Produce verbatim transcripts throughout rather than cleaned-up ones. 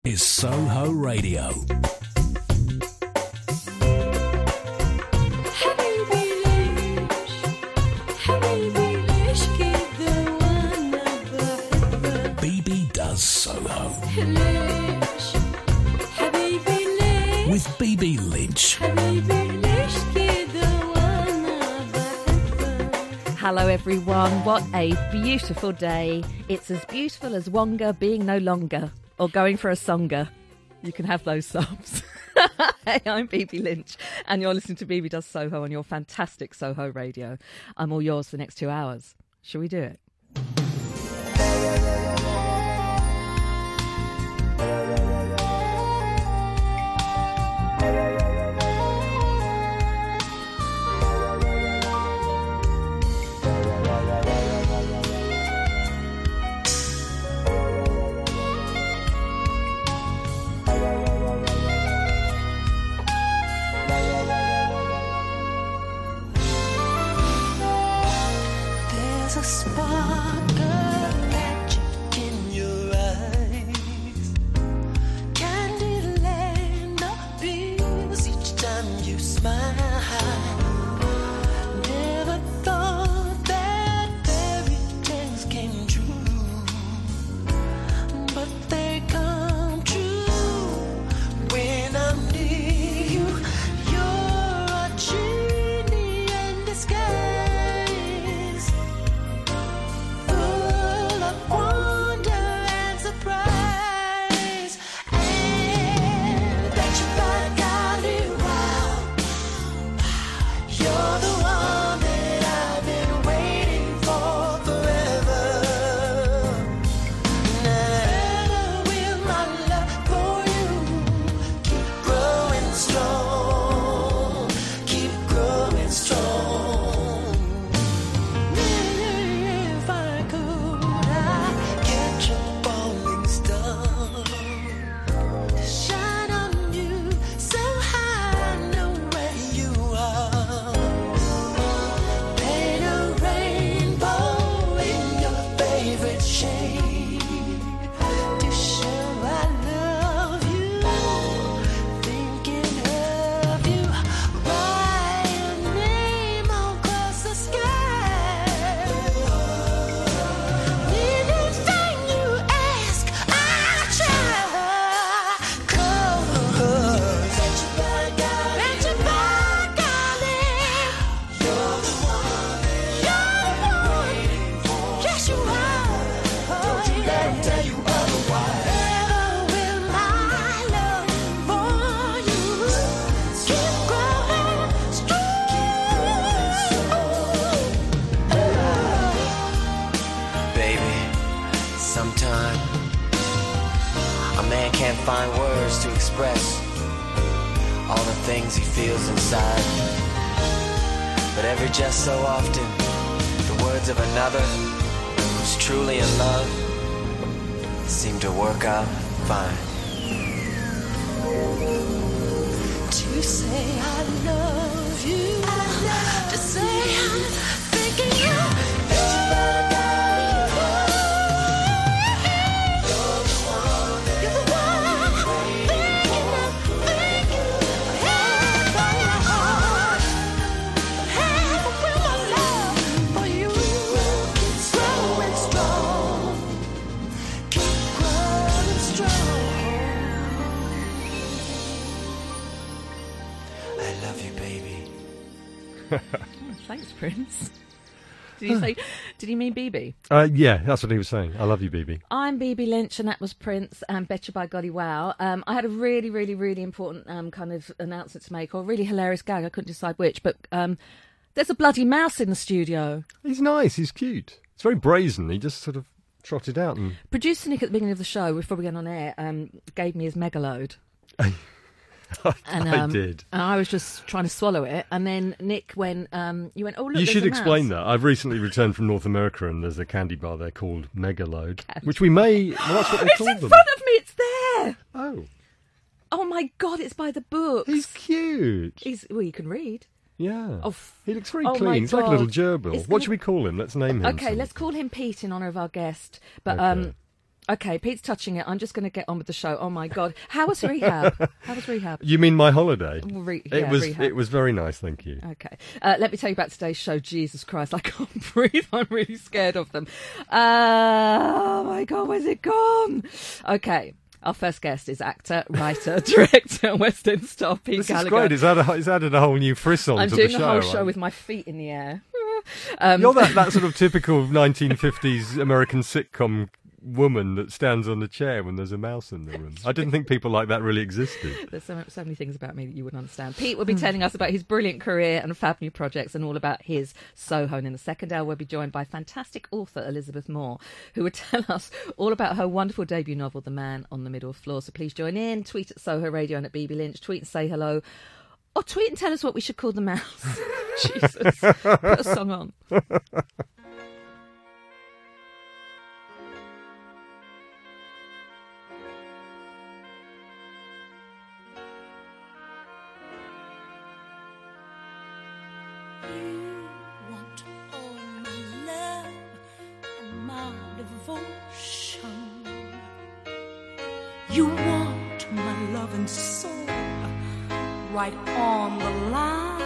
is Soho Radio. B B does Soho. With B B Lynch. Hello everyone, what a beautiful day. It's as beautiful as Wonga being no longer, or going for a songa. You can have those subs. Hey, I'm B B Lynch, and you're listening to B B Does Soho on your fantastic Soho Radio. I'm all yours for the next two hours. Shall we do it? A spark of magic in your eyes, Candyland appears each time you smile. Never thought that fairy tales came true, but they come true when I'm near you. You're a genie in disguise. Wonder and surprise, and that you by golly, wow, you're the one that I've been waiting for forever. Never will my love for you keep growing strong, keep growing strong. If I could, I'd catch a falling star to shine on you so high I know where you are. Paint a rainbow in your favorite shade to show I love you. Thinking of you, write your name across the sky. Anything you ask, I'll try. 'Cause let you by golly, let you by golly, you're the one that you're the one waiting for. Yes, you are. Don't you let 'em tell you otherwise. Never will my love for you keep growing strong. Baby, sometime a man can't find words to express all the things he feels inside. But every just so often, the words of another who's truly in love seem to work out fine. To say I love you, to say I'm thinking you. Let you by golly, you're the one, you're the one thinking of, thinking half of your heart, half will my love for you keep growing strong, keep growing strong. I love you, baby. Oh, thanks, Prince. Did you say, did he mean B B? Uh, yeah, that's what he was saying. I love you, B B. I'm B B Lynch, and that was Prince and Betcha by Golly Wow. Um, I had a really, really, really important um, kind of announcement to make, or a really hilarious gag. I couldn't decide which, but um, there's a bloody mouse in the studio. He's nice. He's cute. It's very brazen. He just sort of trotted out and... Producer Nick at the beginning of the show, before we went on air, um, gave me his megaload. And, um, I did. And I was just trying to swallow it, and then Nick went, um, you went, oh, look, You there's should a explain mouse. that. I've recently returned from North America, and there's a candy bar there called Megaload, which we may... Well, that's what they It's call in them. front of me, it's there! Oh. Oh my God, it's by the books. He's cute. He's, well, you can read. Yeah. Oh, f- he looks very oh my clean. He's like a God. little gerbil. It's What gonna- should we call him? Let's name him. Okay, something. let's call him Pete in honour of our guest. But Okay. um, Okay, Pete's touching it. I'm just going to get on with the show. Oh my God, how was rehab? How was rehab? You mean my holiday? Re- it yeah, was. rehab. It was very nice, thank you. Okay, uh, let me tell you about today's show. Jesus Christ, I can't breathe. I'm really scared of them. Uh, oh my God, where's it gone? Okay. Our first guest is actor, writer, director, West End star Pete This Gallagher. is great. It's added, it's added a whole new frisson I'm to doing the the show. whole show right? with my feet in the air. Um, You're that, that sort of typical nineteen fifties American sitcom woman that stands on the chair when there's a mouse in the room. I didn't think people like that really existed. There's so, so many things about me that you wouldn't understand. Pete will be telling us about his brilliant career and fab new projects and all about his Soho. And in the second hour, we'll be joined by fantastic author Elizabeth Moore, who will tell us all about her wonderful debut novel, The Man on the Middle Floor. So please join in. Tweet at Soho Radio and at B B Lynch. Tweet and say hello. Or tweet and tell us what we should call the mouse. Jesus. Put a song on. You want all my love and my devotion. You want my love and soul right on the line.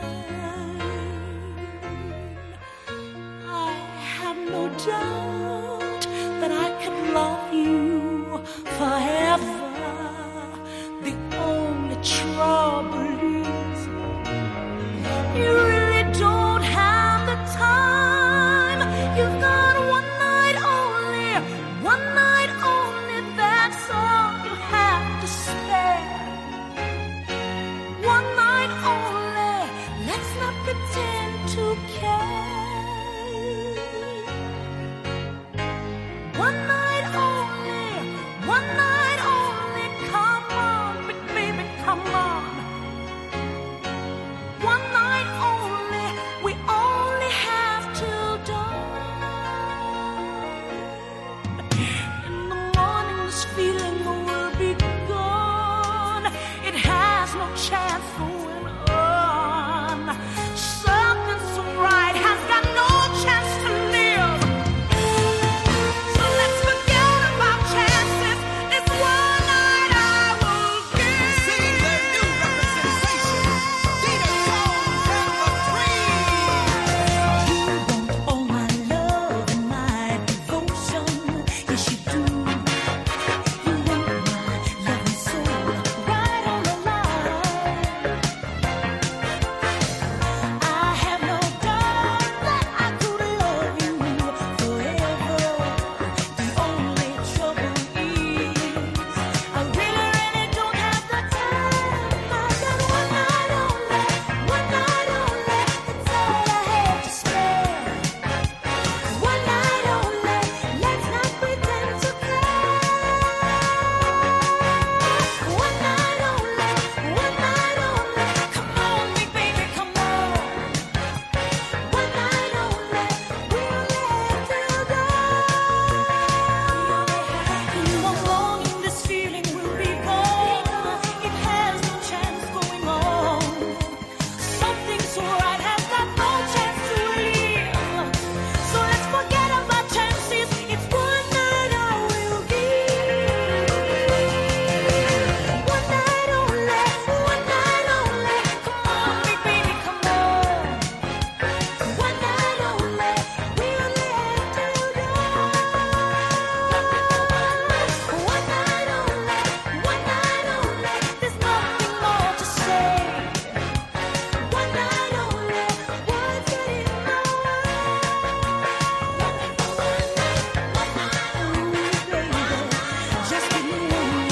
I have no doubt that I could love you forever. The only trouble is you really don't have the time. You've got one night only, one night only, that's all you have to spare. One night only, let's not pretend to care. One night only, one night only, come on, big baby, come on. One night only, we only have till dawn. In the morning, this feeling will be gone. It has no chance going on. Something so right has got no chance to live. So let's forget about chances. This one night I will give. See the new representation. Dina Jones and the Dream. You want all my love and my devotion. Yes, you do. You want my love and soul right on the line. I have no doubt that I could love you forever. The only trouble is I really, really don't have the time. I got one night only, one night only. That's all I have to spare. One night only, let's not pretend to care. One night only, one night only. Come on, big baby, come on. One night only, we only have till dawn. In the morning, this feeling will be gone. It has no chance going on. Something so right has got no chance to live. So let's forget about chances. It's one night I will give. One night only, one night only. Come on, big baby, come on. One night only, we only have till dawn. One night only, one night only. There's nothing more to say. One night only, what's getting in my way? Just give me one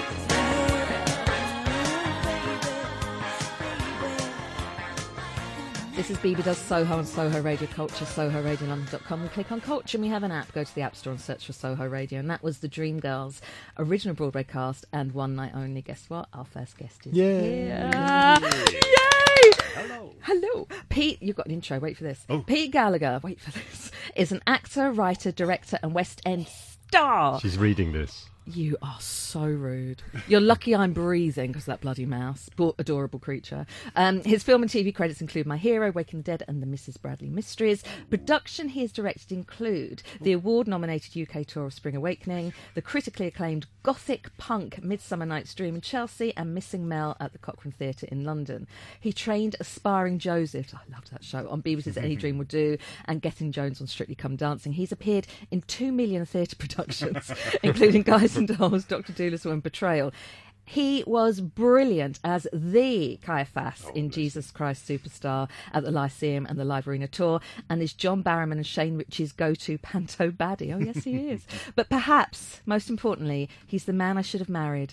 night. This is B B Does Soho on Soho Radio Culture, soho radio london dot com. We click on Culture and we have an app. Go to the App Store and search for Soho Radio. And that was the Dream Girls original Broadway cast and one night only. Guess what? Our first guest is Yay. here. Yay! Hello. Hello. Pete, you've got an intro. Wait for this. Oh. Pete Gallagher, wait for this, is an actor, writer, director and West End star. She's reading this. You are so rude. You're lucky I'm breathing because of that bloody mouse. Poor, adorable creature. Um, his film and T V credits include My Hero, Waking the Dead and the Missus Bradley Mysteries. Production he has directed include the award-nominated U K tour of Spring Awakening, the critically acclaimed gothic punk Midsummer Night's Dream in Chelsea, and Missing Mel at the Cochrane Theatre in London. He trained Aspiring Joseph, I loved that show, on B B C's Any Dream Would Do, and Getting Jones on Strictly Come Dancing. He's appeared in two million theatre productions, including Guys and Dolls, Doctor Dolittle and Betrayal. He was brilliant as the Caiaphas Oh, in Jesus Christ Superstar at the Lyceum and the Live Arena Tour, and is John Barrowman and Shane Ritchie's go-to panto baddie. Oh, yes, he is. But perhaps, most importantly, he's the man I should have married.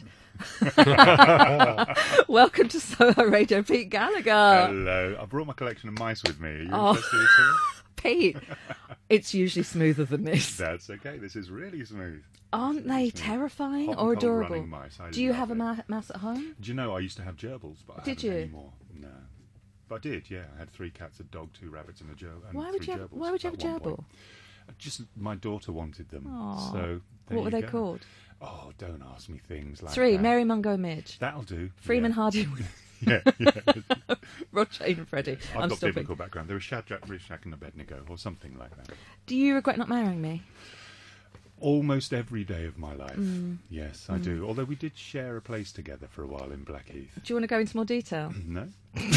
Welcome to Soho Radio, Pete Gallagher. Hello. I brought my collection of mice with me. Are you Oh. interested at all? Pete, it's usually smoother than this. That's okay. This is really smooth. Aren't they terrifying Hot or and cold adorable? running mice. I Do you love have a it. ma- mouse at home? Do you know I used to have gerbils, but I Did haven't you? anymore. No. But I did, yeah. I had three cats, a dog, two rabbits, and a gerbil. And Why would three you have, gerbils why would you have a at one gerbil? point. Just my daughter wanted them. Aw. So there What were you they go. called? Oh, don't ask me things like Three, that. Mary Mungo Midge. That'll do. Freeman yeah. Hardy, Yeah, yeah. Rod, Shane and Freddie. I've I'm got stopping. biblical background. There was Shadrach, Meshach, and Abednego, or something like that. Do you regret not marrying me? Almost every day of my life. Mm. Yes, I do. Although we did share a place together for a while in Blackheath. Do you want to go into more detail? No.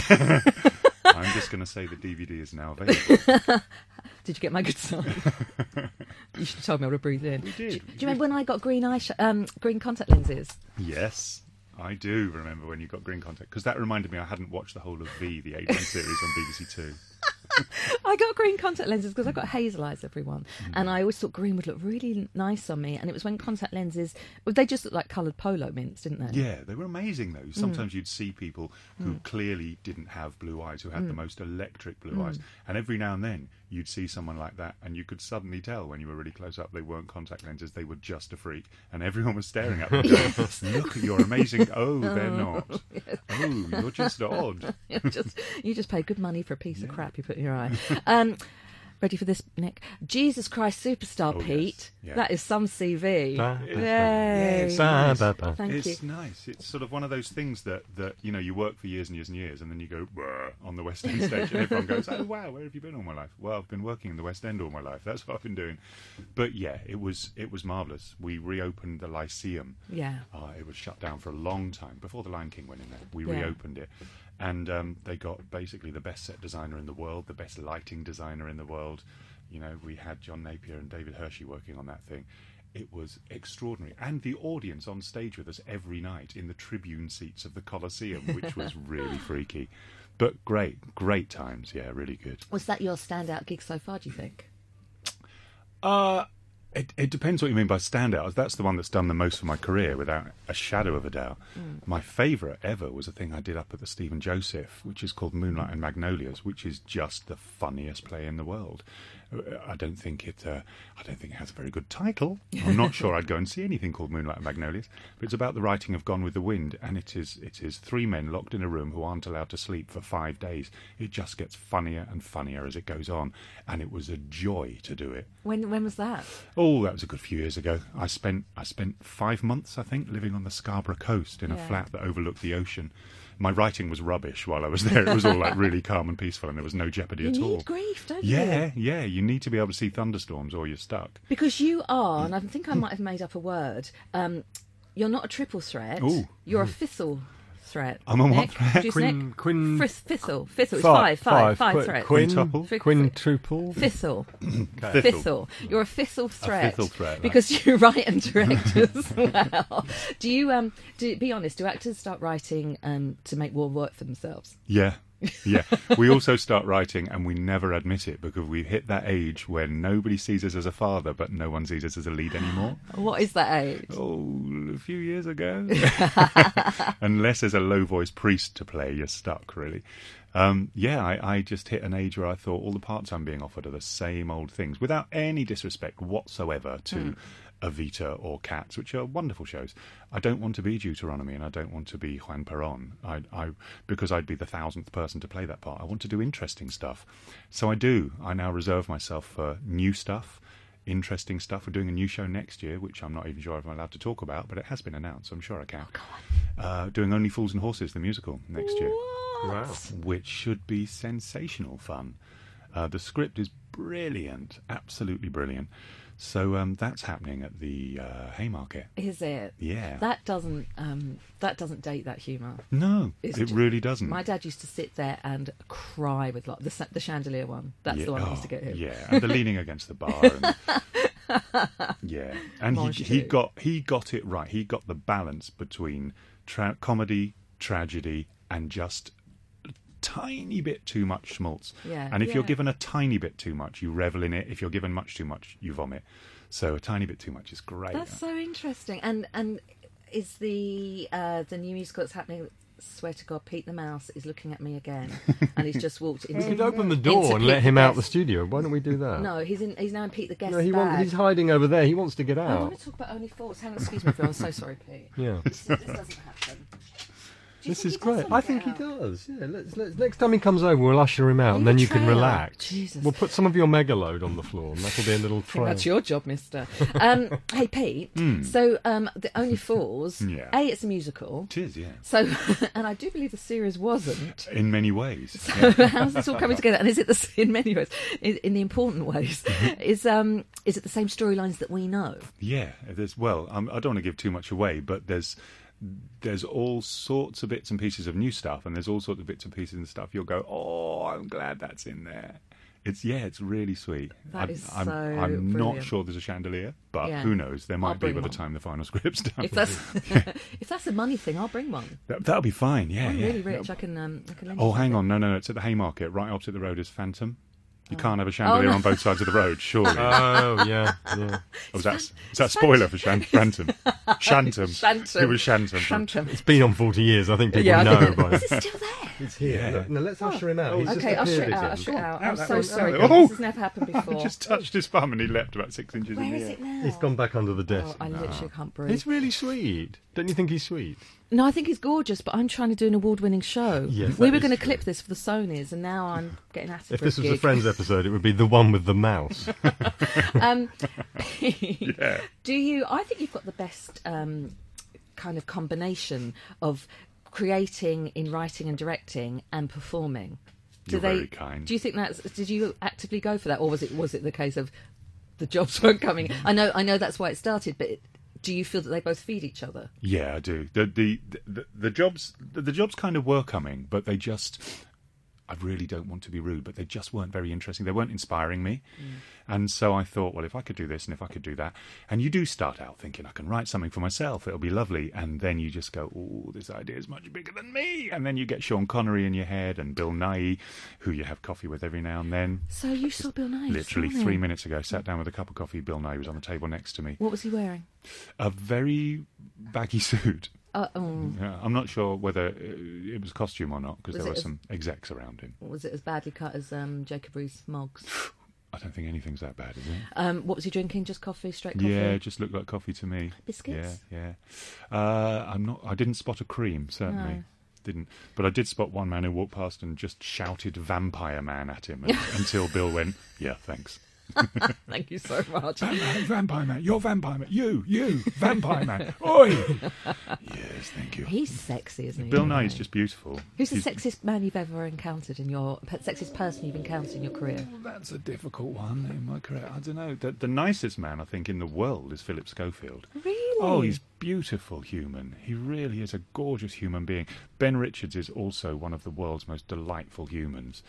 I'm just going to say the D V D is now available. Did you get my good sign? You should have told me I would have breathed in. We did. Do, do you remember when I got green eye, sh- um, green contact lenses? Yes, I do remember when you got Green Contact, because that reminded me I hadn't watched the whole of V, the eight-one series on B B C Two. I got green contact lenses because I got hazel eyes, everyone, Mm. and I always thought green would look really nice on me. And it was when contact lenses, well, they just looked like coloured polo mints, didn't they? Yeah, they were amazing though. Sometimes you'd see people who clearly didn't have blue eyes, who had the most electric blue eyes, and every now and then you'd see someone like that, and you could suddenly tell when you were really close up they weren't contact lenses; they were just a freak, and everyone was staring at them. Going, look, you're amazing. Oh, they're not. Oh, you're just odd. you just you just pay good money for a piece of crap you put in your eye. Um, ready for this, Nick? Jesus Christ Superstar, Oh, yes. Pete. Yeah. That is some C V. Ba, ba, Yay. ba, ba, ba. Thank It's you. nice. It's sort of one of those things that, that you know you work for years and years and years, and then you go "Brr," on the West End stage, and everyone goes, "Oh wow, where have you been all my life?" Well, I've been working in the West End all my life. That's what I've been doing. But yeah, it was it was marvellous. We reopened the Lyceum. Yeah. Uh, it was shut down for a long time before the Lion King went in there. We Yeah. reopened it, and um, they got basically the best set designer in the world, the best lighting designer in the world. You know, we had John Napier and David Hershey working on that thing. It was extraordinary. And the audience on stage with us every night in the tribune seats of the Colosseum, which was really freaky. But great, great times. Yeah, really good. Was that your standout gig so far, do you think? Uh, it, it depends what you mean by standout. That's the one that's done the most for my career, without a shadow of a doubt. My favourite ever was a thing I did up at the Stephen Joseph, which is called Moonlight and Magnolias, which is just the funniest play in the world. Uh, I don't think it. Uh, I don't think it has a very good title. I'm not sure I'd go and see anything called Moonlight and Magnolias. But it's about the writing of Gone with the Wind, and it is it is three men locked in a room who aren't allowed to sleep for five days. It just gets funnier and funnier as it goes on, and it was a joy to do it. When when was that? Oh, that was a good few years ago. I spent I spent five months, I think, living on the Scarborough coast in a Yeah. flat that overlooked the ocean. My writing was rubbish while I was there. It was all like really calm and peaceful, and there was no jeopardy You at all. need grief, don't you? Yeah, yeah. You need to be able to see thunderstorms, or you're stuck. Because you are, and I think I might have made up a word, um, you're not a triple threat. Ooh. You're a fissile threat. I'm on what Nick? threat? Juice Quin- Nick? quin- Fris- Fissile. Fissile. It's Five, five, five, five Qu- threats. Quin, Quintuple? Fi- quintuple. Fissile. Thistle. Fissile. You're a fissile threat. fissile threat, right. Because you write and direct as well. Do you, um, do, be honest, do actors start writing um, to make more work for themselves? Yeah. Yeah. We also start writing, and we never admit it because we've hit that age where nobody sees us as a father, but no one sees us as a lead anymore. What is that age? Oh, a few years ago. Unless there's a low voice priest to play, you're stuck, really. Um, yeah, I, I just hit an age where I thought all the parts I'm being offered are the same old things, without any disrespect whatsoever to Evita or Cats, which are wonderful shows. I don't want to be Deuteronomy, and I don't want to be Juan Perón, I, I, because I'd be the thousandth person to play that part. I want to do interesting stuff. So I do. I now reserve myself for new stuff, interesting stuff. We're doing a new show next year, which I'm not even sure if I'm allowed to talk about, but it has been announced, so I'm sure I can. Uh, doing Only Fools and Horses, the musical, next year, Wow. which should be sensational fun. Uh, the script is brilliant, absolutely brilliant. So um, that's happening at the uh, Haymarket. Is it? Yeah. That doesn't um, that doesn't date that humour. No, It's it ju- really doesn't. My dad used to sit there and cry with like the sa- the chandelier one. That's yeah. the one that oh, used to get him. Yeah, and the leaning against the bar. And, yeah, and Mon he, he chou. got he got it right. He got the balance between tra- comedy, tragedy, and just a tiny bit too much schmaltz. Yeah, and if you're yeah. given a tiny bit too much, you revel in it. If you're given much too much, you vomit. So a tiny bit too much is great. That's so interesting. And and is the uh, the new musical that's happening? Swear to God, Pete the Mouse is looking at me again, and he's just walked into. We could open the into door and Pete let him out the Guest. studio. Why don't we do that? No, he's in. He's now in Pete the Guest No, he want, bag. he's hiding over there. He wants to get I out. want to talk about Only Fools. Hang on, excuse me, Phil. I'm so sorry, Pete. Yeah. This, this doesn't happen. Do you This think is he does great. want I to think get he out? does. Yeah. Let's, let's next time he comes over, we'll usher him out, and Leave then a you can trail. relax. Jesus. We'll put some of your mega load on the floor, and that'll be a little I think trail. that's your job, Mister. Um, hey, Pete. So, um, the Only Fools. Yeah. A, it's a musical. It is, yeah. So, and I do believe the series wasn't. In many ways. So how's this all coming together? And is it the in many ways, in, in the important ways, is um is it the same storylines that we know? Yeah, there's well, um, I don't want to give too much away, but there's there's all sorts of bits and pieces of new stuff, and there's all sorts of bits and pieces and stuff. You'll go, oh, I'm glad that's in there. It's yeah, it's really sweet. That I'm, is I'm, so I'm not brilliant. sure there's a chandelier, but Yeah. who knows? There I'll might be bring by the one. time the final script's done. If that's if that's a money thing, I'll bring one. that, that'll be fine. Yeah, I'm yeah. really rich. I can um I can. lend Oh, you hang something. on, no, no, no. It's at the Haymarket, right opposite the road is Phantom. You can't have a chandelier Oh, no. on both sides of the road, surely. Oh yeah, yeah. Oh, was that, is that a spoiler for Shan- Phantom? Shantum. Shantum. It was Shantum. Shantum. It's been on forty years. I think people Yeah, I know. think- By is it still there? It's here. Yeah. Look, No, let's usher him out. He's Okay, just I'll appeared shut it out. again. I'll shut it out. Out I'm that so way. sorry. Oh. guys. This has never happened I before. just touched his bum and he leapt about six inches in Where the is air. it now? He's gone back under the desk. Oh, I literally can't breathe. He's really sweet. Don't you think he's sweet? No, I think he's gorgeous, but I'm trying to do an award-winning show. Yes, we that were is going to true. clip this for the Sonys, and now I'm getting at it If for this a was a gig. Friends episode, it would be the one with the mouse. Um, Yeah. Do you? I think you've got the best um, kind of combination of creating in writing and directing and performing. Do You're they? very kind. Do you think that's? Did you actively go for that, or was it was it the case of the jobs weren't coming? I know, I know that's why it started, but it, do you feel that they both feed each other? Yeah, I do. The the the, the jobs the, the jobs kind of were coming, but they just I really don't want to be rude, but they just weren't very interesting. They weren't inspiring me. And so I thought, well, if I could do this and if I could do that. And you do start out thinking, I can write something for myself. It'll be lovely. And then you just go, oh, this idea is much bigger than me. And then you get Sean Connery in your head and Bill Nighy, who you have coffee with every now and then. So you saw Bill Nye. Literally this morning. three minutes ago, sat down with a cup of coffee. Bill Nighy was on the table next to me. What was he wearing? A very baggy suit. Uh, um, Yeah, I'm not sure whether uh, it was costume or not because Was there it were as- some execs around him. was it as badly cut as um, Jacob Rees-Moggs? I don't think anything's that bad, is it? Um, what was he drinking? Just coffee, straight coffee? Yeah, it just looked like coffee to me. Biscuits? Yeah, yeah. Uh, I'm not. I didn't spot a cream, certainly. No. Didn't. But I did spot one man who walked past and just shouted "Vampire Man" at him and, until Bill went, "Yeah, thanks." Thank you so much. Vampire, vampire man, you're vampire man. You, you, vampire man. Oi! Yes, thank you. He's sexy, isn't he? Bill Anyway? Nighy's just beautiful. Who's the He's- sexiest man you've ever encountered in your pe- sexiest person you've encountered in your career? Well, that's a difficult one in my career. I don't know. The, the nicest man I think in the world is Philip Schofield. Really? Oh, he's beautiful human. He really is a gorgeous human being. Ben Richards is also one of the world's most delightful humans.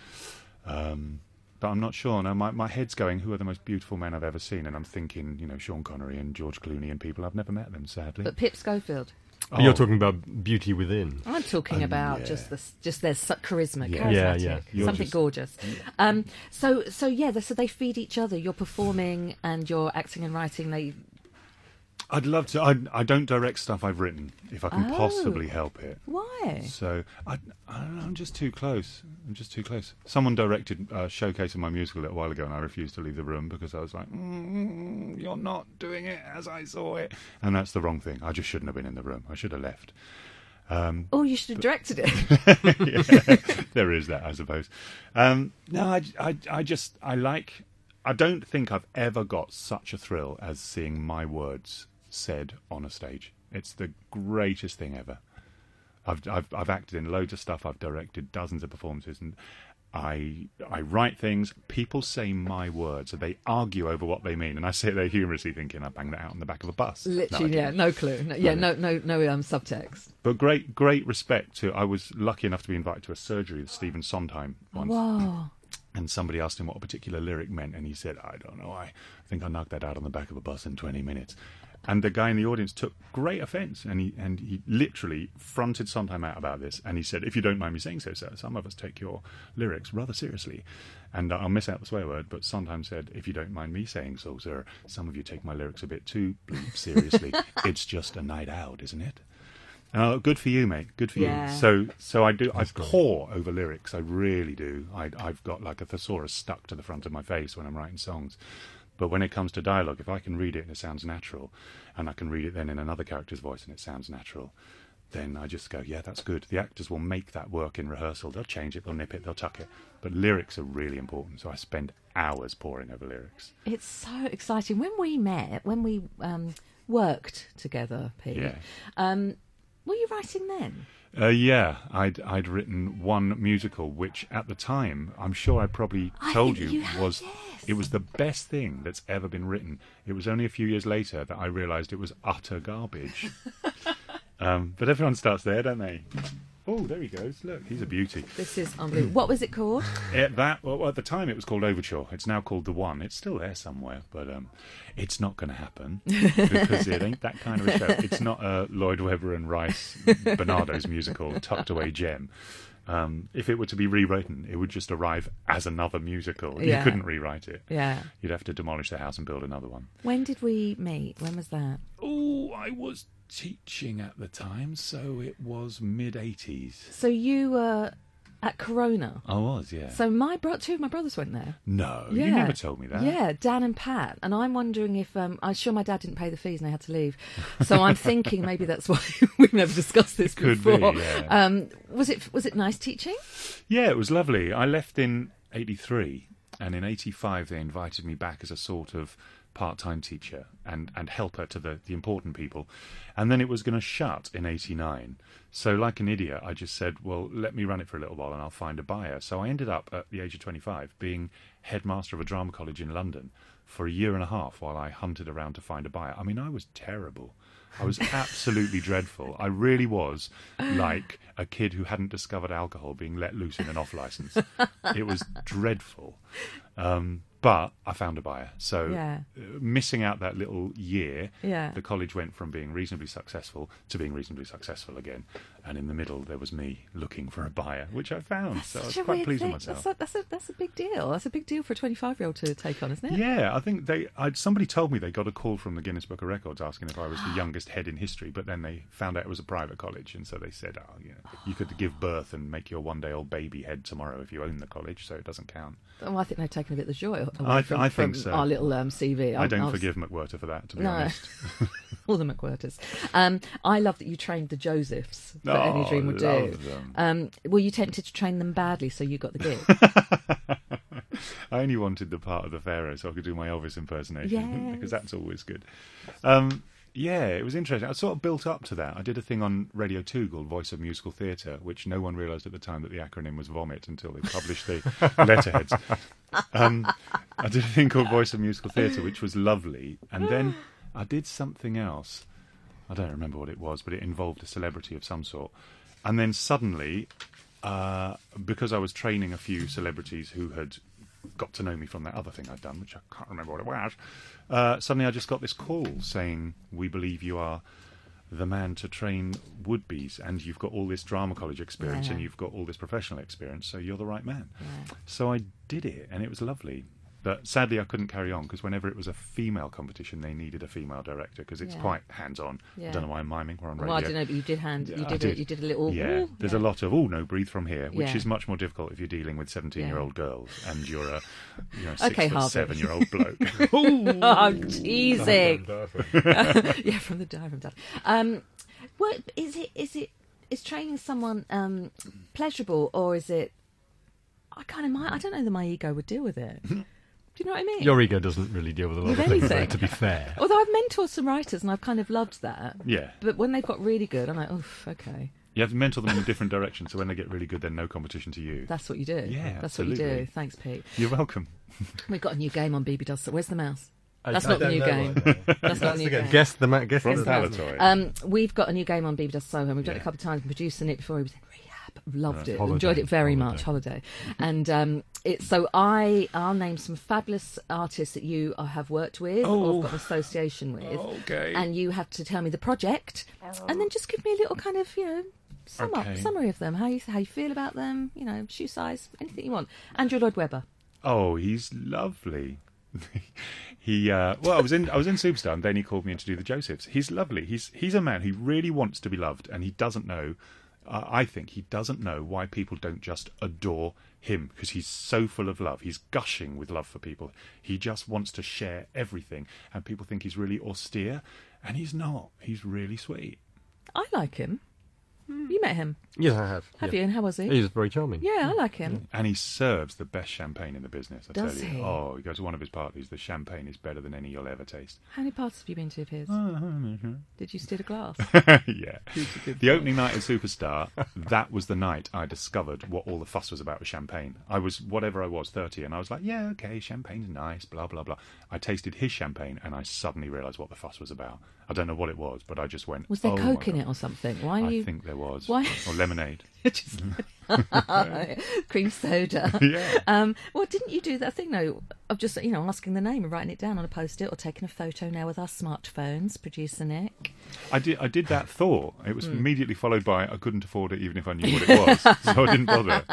Um, but I'm not sure. No, my, my head's going, who are the most beautiful men I've ever seen? And I'm thinking, you know, Sean Connery and George Clooney and people. I've never met them, sadly. But Pip Schofield. Oh, You're talking about beauty within. I'm talking Um, about yeah. just the, just their su- charisma, Yeah. charismatic, Yeah, yeah. You're something just- gorgeous. Um, so, so yeah, they- so they feed each other. You're performing and you're acting and writing. They I'd love to. I, I don't direct stuff I've written, if I can Oh. possibly help it. why? So I, I don't know, I'm just too close. I'm just too close. Someone directed a showcase of my musical a little while ago, and I refused to leave the room because I was like, mm, "You're not doing it as I saw it," and that's the wrong thing. I just shouldn't have been in the room. I should have left. Um, Oh, you should have directed it. yeah, there is that, I suppose. Um, no, I, I, I just I like I don't think I've ever got such a thrill as seeing my words said on a stage. It's the greatest thing ever. I've I've, I've acted in loads of stuff. I've directed dozens of performances, and I I write things. People say my words, and they argue over what they mean, and I sit there humorously thinking I bang that out on the back of a bus. Literally, No, I yeah, didn't. no clue. No, yeah, no, no, no um, subtext. But great, great respect to. I was lucky enough to be invited to a surgery with Stephen Sondheim once. Whoa. And somebody asked him what a particular lyric meant, and he said, I don't know, I think I knocked that out on the back of a bus in twenty minutes. And the guy in the audience took great offence, and he and he literally fronted Sondheim out about this, and he said, if you don't mind me saying so, sir, some of us take your lyrics rather seriously. And I'll miss out the swear word, but Sondheim said, if you don't mind me saying so, sir, some of you take my lyrics a bit too bleep seriously. It's just a night out, isn't it? Oh, good for you, mate. Good for Yeah. you. So, so I do. I pore over lyrics. I really do. I, I've got like a thesaurus stuck to the front of my face when I'm writing songs. But when it comes to dialogue, if I can read it and it sounds natural, and I can read it then in another character's voice and it sounds natural, then I just go, yeah, that's good. The actors will make that work in rehearsal. They'll change it, they'll nip it, they'll tuck it. But lyrics are really important. So I spend hours poring over lyrics. It's so exciting. When we met, when we um, worked together, Pete, Yeah. um, were you writing then? Uh, yeah, I'd I'd written one musical, which at the time, I'm sure I probably I told think you, you had, was yes. it was the best thing that's ever been written. It was only a few years later that I realised it was utter garbage. um, but everyone starts there, don't they? Oh, there he goes. Look, he's a beauty. This is unbelievable. What was it called? At that, well, at the time, it was called Overture. It's now called The One. It's still there somewhere, but um, it's not going to happen because it ain't that kind of a show. It's not a Lloyd Webber and Rice Bernardo's musical, tucked away gem. Um, if it were to be rewritten, it would just arrive as another musical. Yeah. You couldn't rewrite it. Yeah. You'd have to demolish the house and build another one. When did we meet? When was that? Oh, I was teaching at the time, so it was mid eighties. So you were at Corona. I was, yeah. So my bro- two of my brothers went there. no, Yeah. you never told me that. Yeah, Dan and Pat. And I'm wondering if um, I'm sure my dad didn't pay the fees and they had to leave. So I'm thinking maybe that's why we've never discussed this Could be, before. yeah. Um, was it was it nice teaching? Yeah, it was lovely. I left in eighty-three, and in eighty-five they invited me back as a sort of part-time teacher and, and helper to the, the important people. And then it was going to shut in eighty-nine. So like an idiot, I just said, well, let me run it for a little while and I'll find a buyer. So I ended up at the age of twenty-five being headmaster of a drama college in London for a year and a half while I hunted around to find a buyer. I mean, I was terrible. I was absolutely dreadful. I really was like a kid who hadn't discovered alcohol being let loose in an off license. It was dreadful. Um, but I found a buyer. So Yeah. uh, missing out that little year, Yeah. the college went from being reasonably successful to being reasonably successful again. And in the middle, there was me looking for a buyer, which I found. That's so I was such a quite weird pleased thing. with myself. That's a, that's a that's a big deal. That's a big deal for a twenty-five-year-old to take on, isn't it? Yeah, I think they. I'd, somebody told me they got a call from the Guinness Book of Records asking if I was the youngest head in history, but then they found out it was a private college, and so they said, "Oh, you know, you could give birth and make your one-day-old baby head tomorrow if you own the college, so it doesn't count." Well, I think they've taken a bit of the joy away I- from, I think from so. our little um, C V. I don't I'll- forgive McWhirter for that, to be No. honest. all the McWhirters. Um, I love that you trained the Josephs that Oh, Any Dream would do. love them. Um, were you tempted to train them badly so you got the gig? I only wanted the part of the Pharaoh so I could do my Elvis impersonation Yes. because that's always good. Um, yeah, it was interesting. I sort of built up to that. I did a thing on Radio two called Voice of Musical Theatre, which no one realised at the time that the acronym was VOMIT until they published the letterheads. Um, I did a thing called Voice of Musical Theatre, which was lovely. And then I did something else. I don't remember what it was, but it involved a celebrity of some sort. And then suddenly, uh, because I was training a few celebrities who had got to know me from that other thing I'd done, which I can't remember what it was, uh, suddenly I just got this call saying, we believe you are the man to train would-bes, and you've got all this drama college experience Yeah. and you've got all this professional experience, so you're the right man. Yeah. So I did it, and it was lovely. But sadly, I couldn't carry on because whenever it was a female competition, they needed a female director because it's Yeah. quite hands-on. Yeah. I don't know why I'm miming. We're on radio. Well, I don't know, but you did hand, you I did, A, you did a little. Yeah, ooh, there's yeah. a lot of oh no, breathe from here, which Yeah. is much more difficult if you're dealing with seventeen-year-old girls and you're a you know six Okay, foot Harvey. seven-year-old bloke. Oh, I'm teasing. Yeah, from the diary from Dad. Um, what is it? Is it? Is training someone um, pleasurable, or is it? I kind of my. I don't know that my ego would deal with it. Do you know what I mean? Your ego doesn't really deal with a lot With of things, though, anything. to be fair. Although I've mentored some writers and I've kind of loved that. Yeah. But when they've got really good, I'm like, oof, okay. You have to mentor them in a different direction, so when they get really good, then no competition to you. That's what you do. Yeah, That's what you do. absolutely. Thanks, Pete. You're welcome. We've got a new game on B B Does. So where's the mouse? I- That's I not the don't new know game. what- That's not a new game. Guess the ma- guess From the Palatoy. Um, we've got a new game on B B Does Soho. We've done it Yeah. a couple of times. Producing it before he was in rehab. Loved it. Holiday. Enjoyed it very Holiday. much. Holiday. And um, it, so I, I'll name some fabulous artists that you uh, have worked with or Oh. have got an association with. Okay. And you have to tell me the project, and then just give me a little kind of, you know, sum up, Okay. summary of them. How you how you feel about them? You know, shoe size, anything you want. Andrew Lloyd Webber. Oh, he's lovely. he uh, well, I was in I was in Superstar, and then he called me in to do the Josephs. He's lovely. He's he's a man who really wants to be loved, and he doesn't know. Uh, I think he doesn't know why people don't just adore him, because he's so full of love. He's gushing with love for people. He just wants to share everything, and people think he's really austere, and he's not. He's really sweet. I like him. You met him, Yes, I have. have yeah. you? And how was he? He's very charming. Yeah, I like him. And he serves the best champagne in the business, I Does tell you. he? Oh, he goes to one of his parties. The champagne is better than any you'll ever taste. How many parties have you been to of his? Did you steal a glass? Yeah. The opening night at Superstar, that was the night I discovered what all the fuss was about with champagne. I was, whatever I was, thirty, and I was like, yeah, okay, champagne's nice, blah, blah, blah. I tasted his champagne, and I suddenly realised what the fuss was about. I don't know what it was, but I just went, Was there oh coke my in God. it or something? Why are I you think there was. Why- Or lemonade. just cream soda? Yeah. Um, well, didn't you do that thing though of just you know asking the name and writing it down on a post-it or taking a photo now with our smartphones, producer Nick? I did I did that thought. It Hmm. was immediately followed by, I couldn't afford it even if I knew what it was, so I didn't bother.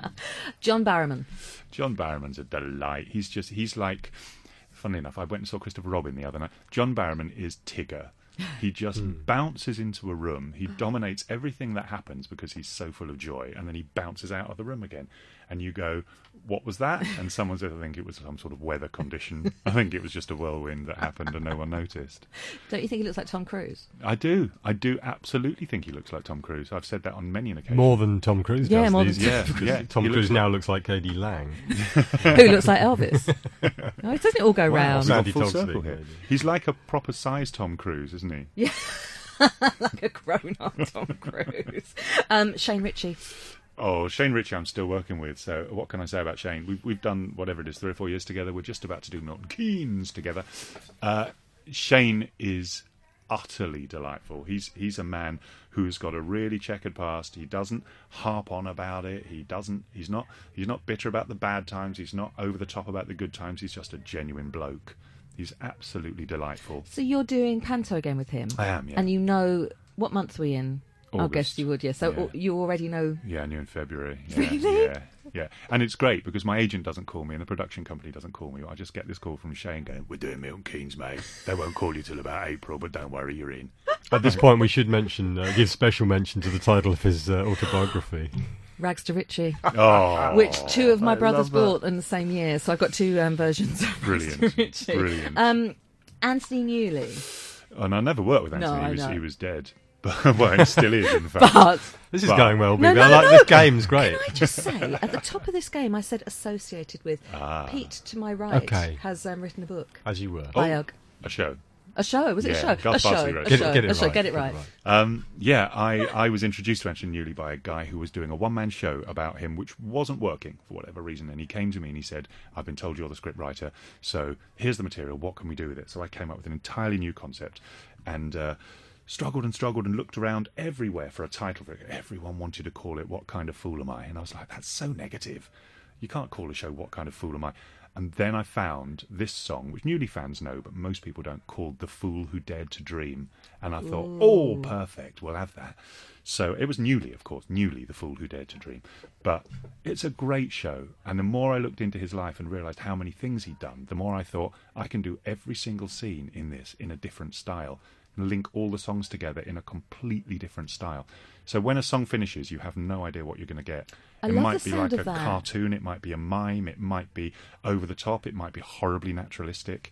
John Barrowman. John Barrowman's a delight. He's just, he's like, funnily enough, I went and saw Christopher Robin the other night. John Barrowman is Tigger. He just bounces into a room. He dominates everything that happens because he's so full of joy, and then he bounces out of the room again. And you go, what was that? And someone said, I think it was some sort of weather condition. I think it was just a whirlwind that happened and no one noticed. Don't you think he looks like Tom Cruise? I do. I do absolutely think he looks like Tom Cruise. I've said that on many an occasion. More than Tom Cruise Yeah, does more these than- days, Yeah, because yeah. Tom He Cruise looks now looks like K D Lang. Who looks like Elvis? Oh, it doesn't all go Wow, round. we've gone Sandy full Togsby, circle here. maybe. He's like a proper sized Tom Cruise, isn't he? Yeah. Like a grown-up Tom Cruise. Um, Shane Ritchie. Oh, Shane Ritchie I'm still working with, so what can I say about Shane? We've, we've done, whatever it is, three or four years together. We're just about to do Milton Keynes together. Uh, Shane is utterly delightful. He's he's a man who's got a really checkered past. He doesn't harp on about it. He doesn't. He's not. He's not bitter about the bad times. He's not over the top about the good times. He's just a genuine bloke. He's absolutely delightful. So you're doing Panto again with him? I am, yeah. And you know, what month are we in? I August. guess you would, yeah. So Yeah. al- you already know. Yeah, I knew in February. Yeah, Really? Yeah, yeah. And it's great because my agent doesn't call me and the production company doesn't call me. I just get this call from Shane going, we're doing Milton Keynes, mate. They won't call you till about April, but don't worry, you're in. At this point, we should mention, uh, give special mention to the title of his uh, autobiography. Rags to Richie, Oh, which two of my I brothers love bought in the same year. So I've got two um, versions of Brilliant. Rags to Richie. Brilliant. Um, Anthony Newley. And I never worked with No, Anthony. I he, was, know. he was dead. But, well, he still is, in fact. But This is Well- going well, No, baby. no, I no, like no. this game's great. can I just say, at the top of this game, I said associated with. Ah. Pete, to my right, Okay. has um, written a book. As you were. Biog. A show. A show, was it Yeah, a show? Garth a show, Parsley a wrote show, it. Get it- get it a show, right, get it get it right. right. Um, yeah, I, I was introduced to Anthony Newley by a guy who was doing a one-man show about him, which wasn't working for whatever reason. And he came to me and he said, I've been told you're the script writer, so here's the material. What can we do with it? So I came up with an entirely new concept and uh, struggled and struggled and looked around everywhere for a title for it. Everyone wanted to call it What Kind of Fool Am I? And I was like, that's so negative. You can't call a show What Kind of Fool Am I? And then I found this song, which Newley fans know, but most people don't, called The Fool Who Dared to Dream. And I thought, oh, perfect, we'll have that. So it was Newley, of course, Newley, The Fool Who Dared to Dream. But it's a great show. And the more I looked into his life and realised how many things he'd done, the more I thought, I can do every single scene in this in a different style and link all the songs together in a completely different style. So when a song finishes, you have no idea what you're going to get. I it love might the be sound like of a that. cartoon, it might be a mime, it might be over the top, it might be horribly naturalistic.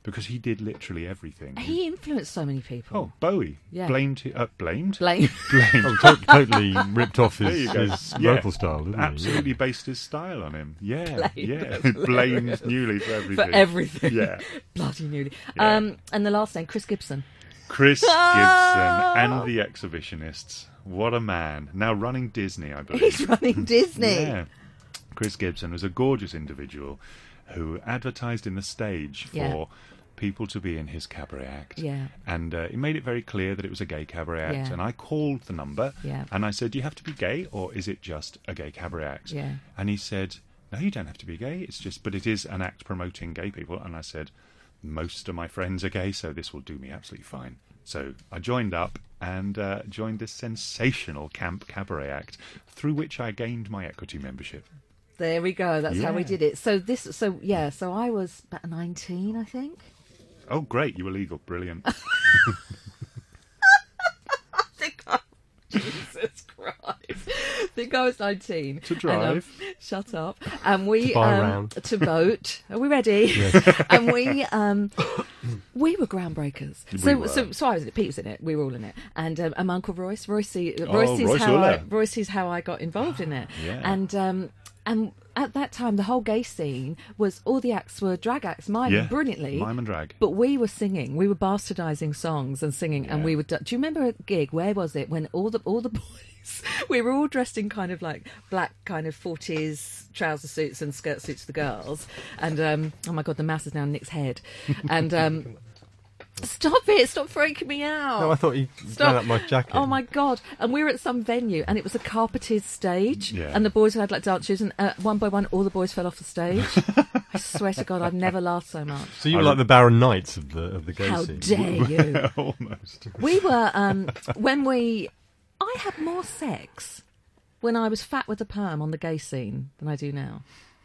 because he did literally everything. He influenced so many people. Oh, Bowie. Yeah. Blamed. Uh, blamed? Blame. Blamed. Oh, to- totally ripped off There his, you go. his Yeah. vocal style, didn't he? Absolutely based his style on him. Yeah. Blamed. Yeah. That's Blamed Newley for everything. For everything. Yeah. Bloody newly. Yeah. Um, and the last name, Chris Gibson. Chris Gibson Oh. and the Exhibitionists. What a man. Now running Disney, I believe. He's running Disney. Yeah. Chris Gibson was a gorgeous individual who advertised in the stage for Yeah. people to be in his cabaret act. Yeah. And uh, he made it very clear that it was a gay cabaret act. Yeah. And I called the number Yeah. and I said, do you have to be gay or is it just a gay cabaret act? Yeah. And he said, no, you don't have to be gay. It's just, but it is an act promoting gay people. And I said, most of my friends are gay, so this will do me absolutely fine. So I joined up and uh, joined this sensational camp cabaret act through which I gained my equity membership. There we go. That's how we Yeah. did it. So this, so yeah, so I was about nineteen, I think. Oh, great. You were legal. Brilliant. I think I, Jesus Christ. I think I was nineteen. To And, um, drive. shut up. And we To buy um, around. to vote. Are we ready? And we um we were groundbreakers. so were. so so I was in it. Pete was in it. We were all in it. And um, and my Uncle Royce, Royce, Royce is Oh, Royce how I, Uller. Royce is how I got involved in it. Yeah. And um and at that time, the whole gay scene was all the acts were drag acts, miming Yeah. brilliantly. Mime and drag. But we were singing, we were bastardizing songs and singing, and Yeah. we would. Do you remember a gig? Where was it? When all the all the boys, we were all dressed in kind of like black, kind of forties trouser suits and skirt suits for the girls, and um, oh my god, the mouse is now Nick's head, and um, stop it, stop freaking me out. No, I thought you Stop. ran up my jacket. Oh my god! And we were at some venue, and it was a carpeted stage, Yeah. and the boys had like dance shoes, and uh, one by one, all the boys fell off the stage. I swear to God, I've never laughed so much. So you were like the Baron Knights of the of the gay How scene. dare you? Almost. We were um, when we. I had more sex when I was fat with a perm on the gay scene than I do now.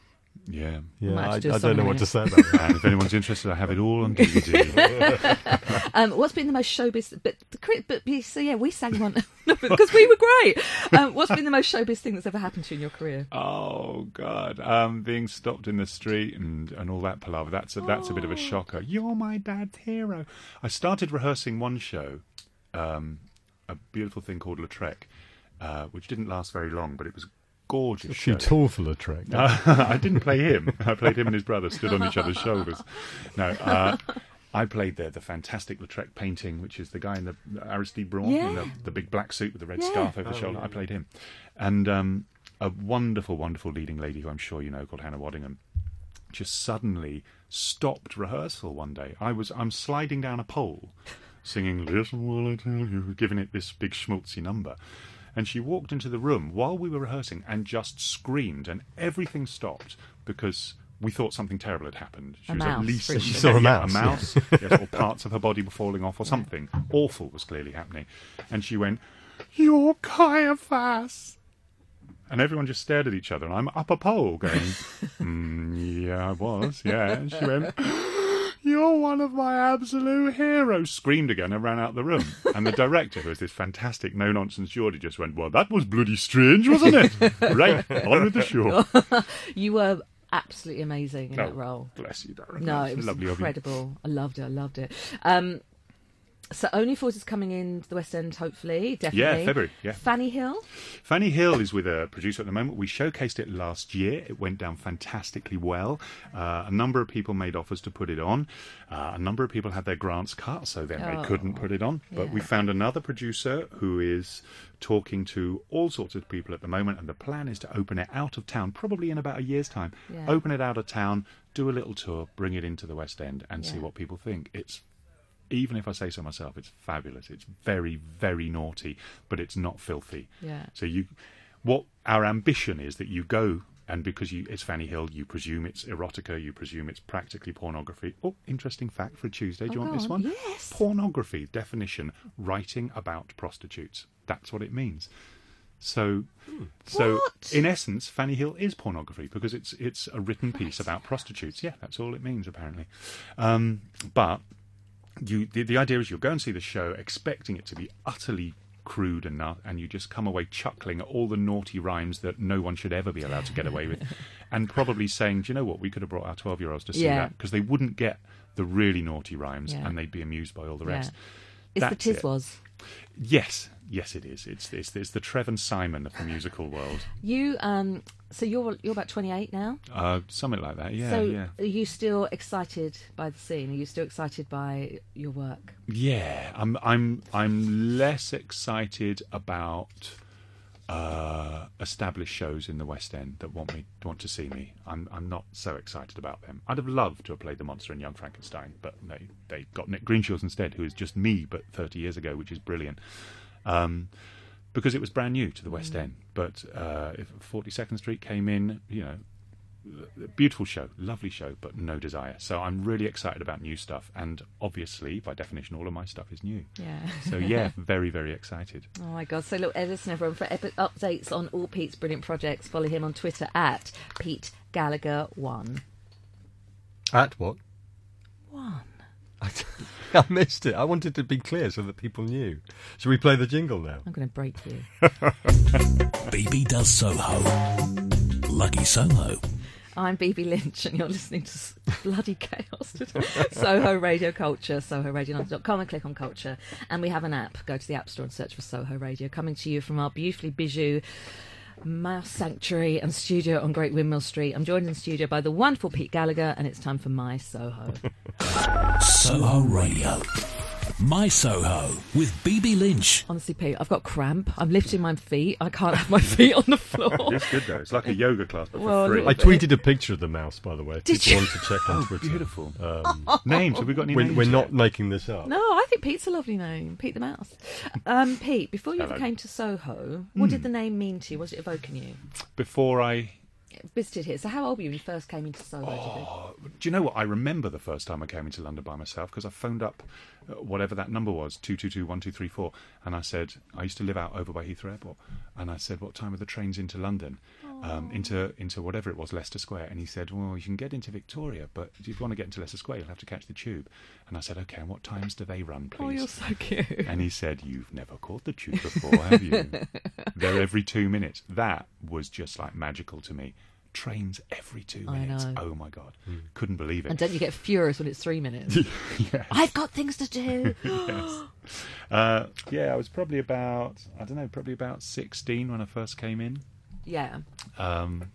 Yeah. Yeah, Might have I, to do I a don't song know in what it. to say about that. And if anyone's interested, I have it all on D V D. Um, what's been the most showbiz? But the cri- but we- so yeah, we sang one because we were great. Um, what's been the most showbiz thing that's ever happened to you in your career? Oh God! Um, being stopped in the street and, and all that palaver. That's a, that's a bit of a shocker. You're my dad's hero. I started rehearsing one show, um, a beautiful thing called Lautrec, uh, which didn't last very long, but it was a gorgeous Too show. tall for Lautrec. I didn't play him. I played him and his brother stood on each other's shoulders. No, uh, I played the the fantastic Lautrec painting, which is the guy in the, the Aristide Braun in Yeah. the, the big black suit with the red Yeah. scarf over the Oh, shoulder. yeah, I played him, and um, a wonderful, wonderful leading lady who I'm sure you know called Hannah Waddingham just suddenly stopped rehearsal one day. I was I'm sliding down a pole, singing "Listen while I tell you," giving it this big schmaltzy number. And she walked into the room while we were rehearsing and just screamed, and everything stopped because we thought something terrible had happened. She A was mouse, at least for instance. She saw a Yeah, mouse, a mouse, yes, or parts of her body were falling off, or something awful was clearly happening. And she went, "You're Caiaphas." And everyone just stared at each other, and I'm up a pole going, mm, yeah, I was, yeah. And she went, "You're one of my absolute heroes," screamed again and ran out the room. And the director, who was this fantastic no-nonsense Geordie, just went, "Well, that was bloody strange, wasn't it?" Right, on with the show. You were absolutely amazing in Oh, that role. bless you, Darren. No, That's it was lovely of you. incredible. I loved it. I loved it. Um, so Only Fools is coming in to the West End, hopefully, definitely. Yeah, February, yeah. Fanny Hill. Fanny Hill is with a producer at the moment. We showcased it last year. It went down fantastically well. Uh, a number of people made offers to put it on. Uh, a number of people had their grants cut, so then Oh, they couldn't put it on. But yeah. we found another producer who is talking to all sorts of people at the moment, and the plan is to open it out of town, probably in about a year's time. Yeah. Open it out of town, do a little tour, bring it into the West End, and see Yeah. what people think. It's Even if I say so myself, it's fabulous. It's very, very naughty, but it's not filthy. Yeah. So you, what our ambition is that you go, and because you, it's Fanny Hill, you presume it's erotica, you presume it's practically pornography. Oh, interesting fact for a Tuesday. Do you Oh, want go this on. one? Yes. Pornography definition: writing about prostitutes. That's what it means. So, so What? in essence, Fanny Hill is pornography because it's it's a written piece about prostitutes. Yeah, that's all it means apparently. Um, but you, the, the idea is you'll go and see the show expecting it to be utterly crude and nut, and you just come away chuckling at all the naughty rhymes that no one should ever be allowed to get away with, and probably saying, "Do you know what? We could have brought our twelve-year-olds to see Yeah. that because they wouldn't get the really naughty rhymes, Yeah. and they'd be amused by all the Yeah. rest. It's That's the it. Tiswas. Yes, yes, it is. It's it's, it's the Trev and Simon of the musical world. You, um, so you're you're about twenty-eight now. Uh, something like that. Yeah, so yeah, are you still excited by the scene? Are you still excited by your work? yeah. I'm I'm I'm less excited about uh, established shows in the West End that want me want to see me. I'm I'm not so excited about them. I'd have loved to have played the monster in Young Frankenstein, but they they got Nick Greenshields instead, who is just me but thirty years ago, which is brilliant. Um, because it was brand new to the West Mm. End. But uh, if forty-second Street came in, you know, beautiful show, lovely show, but no desire. So I'm really excited about new stuff, and obviously, by definition, all of my stuff is new. Yeah. So yeah, very, very excited. Oh my God. So look, listen everyone, for epi- updates on all Pete's brilliant projects, follow him on Twitter at Pete Gallagher one. At what? One. I, I missed it. I wanted to be clear so that people knew. Should we play the jingle now? I'm going to break you. B B does Soho. Lucky Soho. I'm B B Lynch, and you're listening to s- bloody chaos today. Soho Radio Culture, soho radio dot com, and click on Culture. And we have an app. Go to the App Store and search for Soho Radio. Coming to you from our beautifully bijou mouse sanctuary and studio on Great Windmill Street. I'm joined in the studio by the wonderful Pete Gallagher, and it's time for My Soho. Soho Radio. My Soho with B B Lynch. Honestly, Pete, I've got cramp. I'm lifting my feet. I can't have my feet on the floor. It's good though. It's like a yoga class, but Well, for free. look- I tweeted a picture of the mouse, by the way. If Did people you? want to check on Twitter. Beautiful. Um, Names? Have we got any we're names? we're yet? not making this up. No, I think Pete's a lovely name. Pete the Mouse. Um, Pete, before you ever Hello. came to Soho, what did the name mean to you? Was it evoking you? Before I Visited here. So how old were you when you first came into Soho? do you think? Oh, do you know what? I remember the first time I came into London by myself because I phoned up uh, whatever that number was, two two two one two three four, and I said, I used to live out over by Heathrow Airport, and I said, what time are the trains into London? Um, into into whatever it was, Leicester Square. And he said, well, you can get into Victoria, but if you want to get into Leicester Square, you'll have to catch the tube. And I said, okay, and what times do they run, please? Oh, you're so cute. And he said, you've never caught the tube before, have you? They're every two minutes. That was just like magical to me. Trains every two I minutes. know. Oh my God. Couldn't believe it. And don't you get furious when it's three minutes? Yes. I've got things to do. Yes. Uh, yeah, I was probably about, I don't know, probably about sixteen when I first came in. Yeah. Um,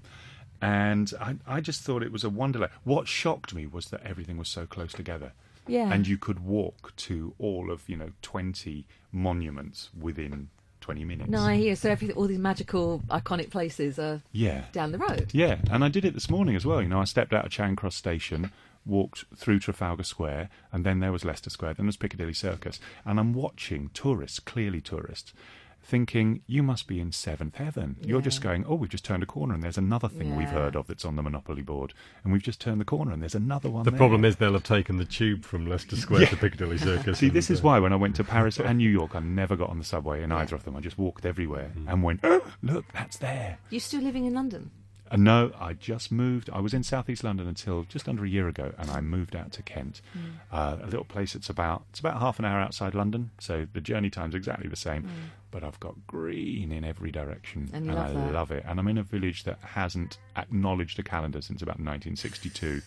and I, I just thought it was a wonderland. What shocked me was that everything was so close together. Yeah. And you could walk to all of, you know, twenty monuments within twenty minutes. No, I hear. So everything, all these magical, iconic places are Yeah. down the road. Yeah, and I did it this morning as well. You know, I stepped out of Charing Cross Station, walked through Trafalgar Square, and then there was Leicester Square, then there was Piccadilly Circus. And I'm watching tourists, clearly tourists, thinking, you must be in seventh heaven. You're Yeah. just going, oh, we've just turned a corner and there's another thing we've Yeah. heard of that's on the Monopoly board. And we've just turned the corner and there's another one The there. problem is they'll have taken the tube from Leicester Square to Piccadilly Circus. See, and, this is uh, why when I went to Paris and New York, I never got on the subway in either of them. I just walked everywhere and went, oh, look, that's there. You still living in London? Uh, no, I just moved. I was in southeast London until just under a year ago, and I moved out to Kent, uh, a little place that's about it's about half an hour outside London. So the journey time's exactly the same, but I've got green in every direction, And you I love that. love it. And I'm in a village that hasn't acknowledged a calendar since about nineteen sixty-two,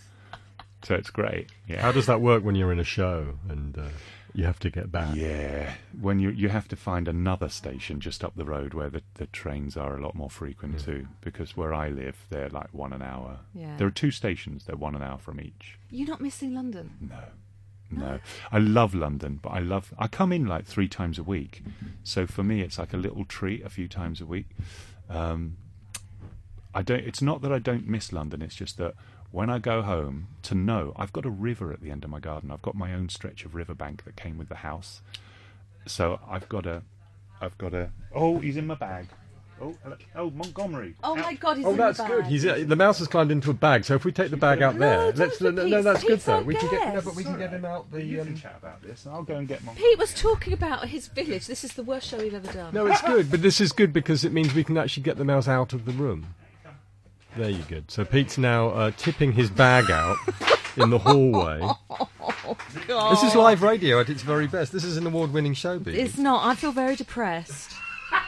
so it's great. Yeah. How does that work when you're in a show and uh, you have to get back? Yeah, when you you have to find another station just up the road where the, the trains are a lot more frequent too, because where I live they're like one an hour. Yeah. There are two stations, they're one an hour from each. You're not missing London? No, no. I love London, but I love. I come in like three times a week, so for me it's like a little treat a few times a week. Um, I don't. It's not that I don't miss London. It's just that when I go home, to know I've got a river at the end of my garden. I've got my own stretch of riverbank that came with the house. So I've got a. I've got a. Oh, he's in my bag. Oh, hello. Oh, Montgomery. Oh my God, he's Oh, in that's the bag. good. He's uh, the mouse has climbed into a bag. So if we take the bag out No, there, don't let's do no, no, Pete's- that's good Pete's though. our We can get no, guest. but we can get him out the. You Um, can chat about this. I'll go and get Montgomery. Pete was talking about his village. This is the worst show we've ever done. No, it's good, but this is good because it means we can actually get the mouse out of the room. There you go. So Pete's now uh, tipping his bag out in the hallway. God. This is live radio at its very best. This is an award-winning show, Bea. It's not. I feel very depressed. very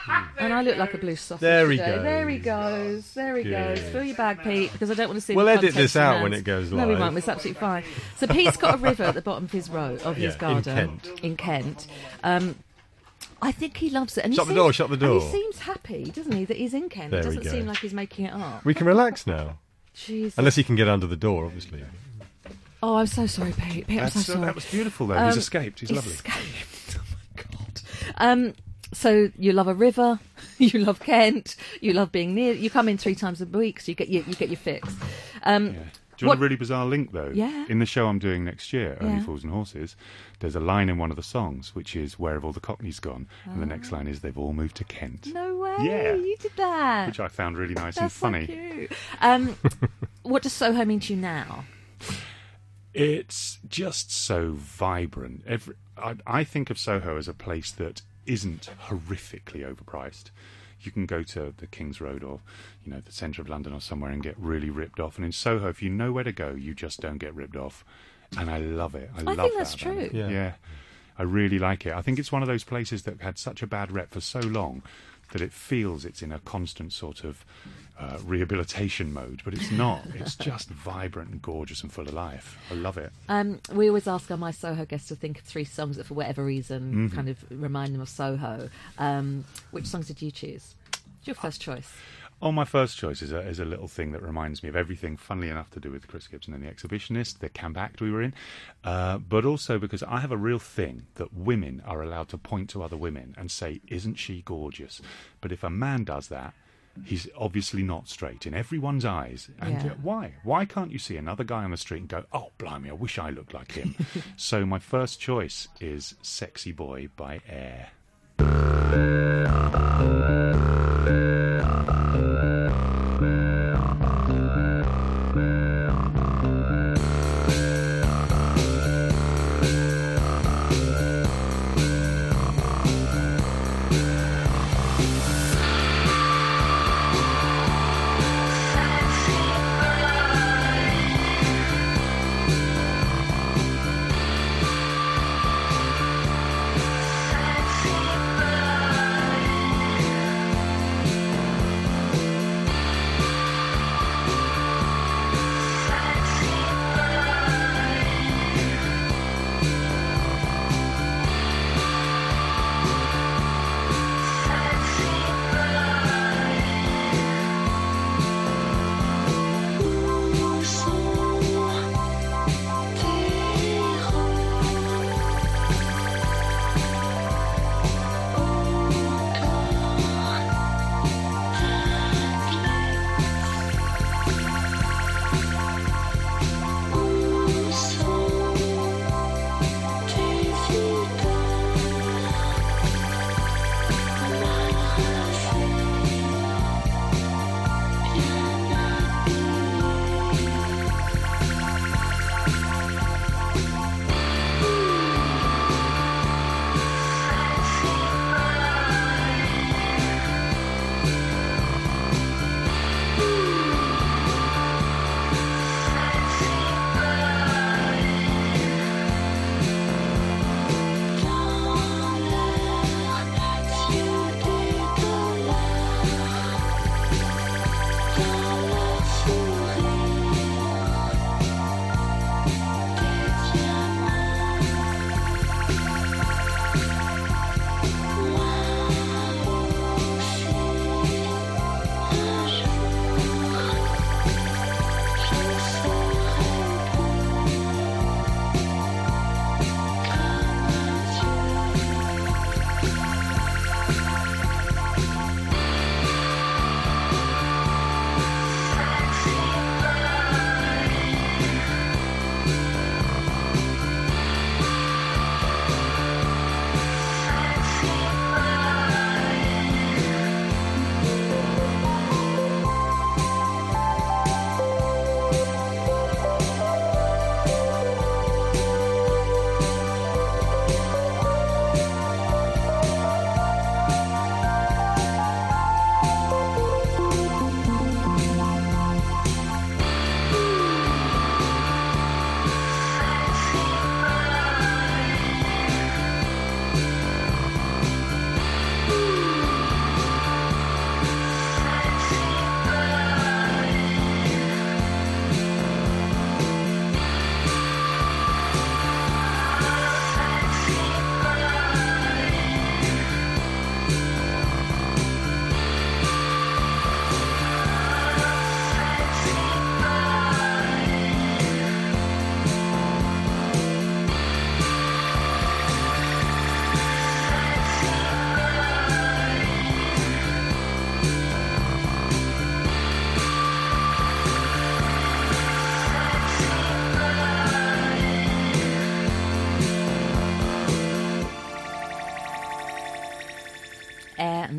And I look like a blue sausage There he today. goes. There he goes. There he goes. Good. Fill your bag, Pete, because I don't want to see We'll the edit contents this of out your when hands. it goes No, we live. won't. It's absolutely fine. So Pete's got a river at the bottom of his road, of his Yeah, in garden. Kent. In Kent. Um, I think he loves it. And he Shut the seems- door, shut the And door. he seems happy, doesn't he, that he's in Kent. There It we doesn't go. seem like he's making it up. We can relax now. Jesus. Unless he can get under the door, obviously. Oh, I'm so sorry, Pete. Pete, I'm That's, so so sorry. that was beautiful, though. Um, He's escaped. He's, lovely. escaped. Oh my god. Um, so you love a river, you love Kent, you love being near. You come in three times a week, so you get your, you get your fix. Um, Yeah. Do you what- want a really bizarre link, though? Yeah. In the show I'm doing next year, Only Yeah. Fools and Horses, there's a line in one of the songs which is "Where have all the Cockneys gone?" and the next line is "They've all moved to Kent," No way. Yeah. You did that. which I found really nice and That's funny. so cute. Um, what does Soho mean to you now? It's just so vibrant. Every, I, I think of Soho as a place that isn't horrifically overpriced. You can go to the King's Road or, you know, the centre of London or somewhere and get really ripped off. And in Soho, if you know where to go, you just don't get ripped off. And I love it. I, I love think that that's about it. true. Yeah. Yeah, I really like it. I think it's one of those places that had such a bad rep for so long that it feels it's in a constant sort of uh, rehabilitation mode, but it's not. It's just vibrant and gorgeous and full of life. I love it. Um, we always ask our My Soho guests to think of three songs that, for whatever reason, Mm-hmm. kind of remind them of Soho. Um, which songs did you choose? What's your first choice? Oh, my first choice is a, is a little thing that reminds me of everything, funnily enough, to do with Chris Gibson and the Exhibitionist, the camp act we were in, uh, but also because I have a real thing that women are allowed to point to other women and say, "Isn't she gorgeous?" But if a man does that, he's obviously not straight in everyone's eyes. And Yeah. yet why? Why can't you see another guy on the street and go, "Oh, blimey, I wish I looked like him"? So my first choice is "Sexy Boy" by Air.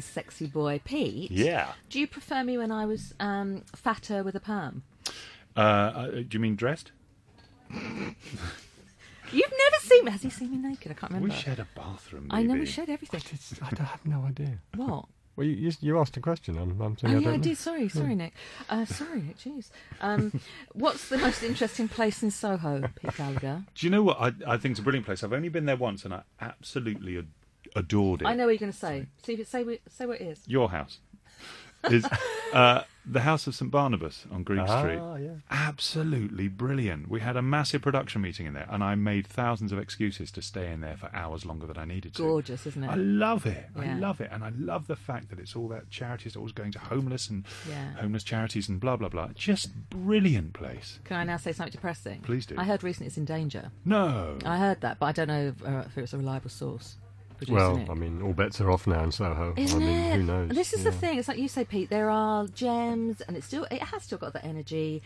sexy boy, Pete. Yeah. Do you prefer me when I was um, fatter with a perm? Uh, uh, do you mean dressed? You've never seen me. Has he seen me naked? I can't remember. We shared a bathroom. I know we baby. shared everything. It's, I don't- have no idea. What? Well, you, you, you asked a question. I'm, I'm saying Oh I yeah, don't I know. did. Sorry, sorry, Nick. Uh, sorry, Nick. Jeez. Um, what's the most interesting place in Soho, Pete Gallagher? Do you know what? I, I think it's a brilliant place. I've only been there once, and I absolutely ad- adored it. I know what you're going to say. See if it, say what, say what it is. Your house is uh, the House of St Barnabas on Green Ah, Street. yeah. Absolutely brilliant. We had a massive production meeting in there, and I made thousands of excuses to stay in there for hours longer than I needed to. Gorgeous, isn't I it? love it. I Yeah. love it, and I love the fact that it's all that charities always going to homeless and Yeah. homeless charities and blah blah blah. Just brilliant place. Can I now say something depressing? Please do. I heard recently it's in danger. No, I heard that, but I don't know if, uh, if it's a reliable source. producing Well, it. I mean, all bets are off now in Soho. Isn't I mean, it? who knows? This is the Yeah. thing. It's like you say, Pete. There are gems, and it's still it has still got that energy.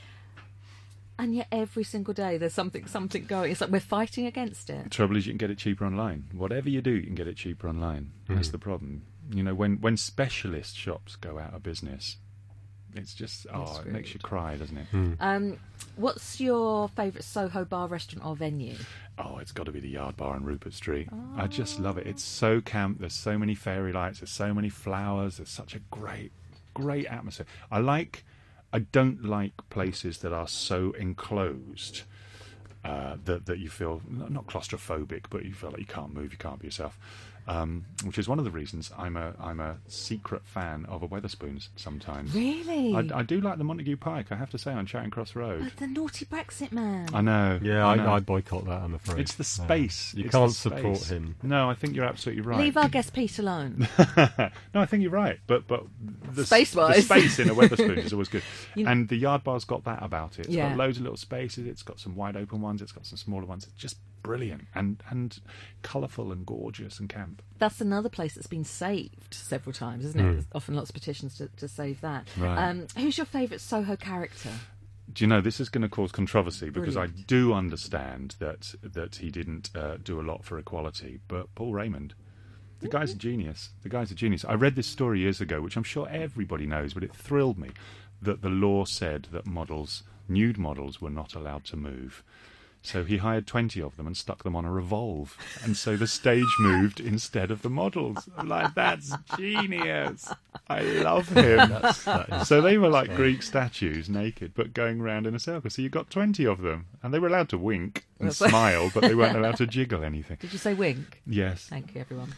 And yet, every single day, there's something something going. It's like we're fighting against the it. trouble is you can get it cheaper online. Whatever you do, you can get it cheaper online. That's the problem. You know, when when specialist shops go out of business, it's just oh, it makes you screwed. cry, doesn't it? Um, what's your favourite Soho bar, restaurant, or venue? Oh, it's got to be the Yard Bar on Rupert Street. I just love it. It's so camp. There's so many fairy lights. There's so many flowers. There's such a great, great atmosphere. I like. I don't like places that are so enclosed uh, that that you feel not claustrophobic, but you feel like you can't move, you can't be yourself. Um, which is one of the reasons I'm a I'm a secret fan of a Weatherspoons sometimes. Really? I, I do like the Montague Pike, I have to say, on Charing Cross Road. But the naughty Brexit man. I know. Yeah, I I, know. I boycott that, I'm afraid. It's the Yeah. space. You It's can't the support space. him. No, I think you're absolutely right. Leave our guest Pete alone. No, I think you're right. But but the, s- Space-wise. the space in a Weatherspoons is always good. You- And the Yard Bar's got that about it. It's Yeah. got loads of little spaces. It's got some wide open ones. It's got some smaller ones. It's just brilliant and and colourful and gorgeous and camp. That's another place that's been saved several times, isn't it? There's often lots of petitions to, to save that. Right. Um, who's your favourite Soho character? Do you know this is going to cause controversy because Brilliant. I do understand that that he didn't uh, do a lot for equality, but Paul Raymond. The guy's a genius. The guy's a genius. I read this story years ago, which I'm sure everybody knows, but it thrilled me that the law said that models, nude models, were not allowed to move. So he hired twenty of them and stuck them on a revolve. And so the stage moved instead of the models. I'm like, that's genius. I love him. That is- So they were like Greek statues, naked, but going round in a circle. So you got twenty of them. And they were allowed to wink and That's- smile, but they weren't allowed to jiggle anything. Did you say wink? Yes. Thank you, everyone.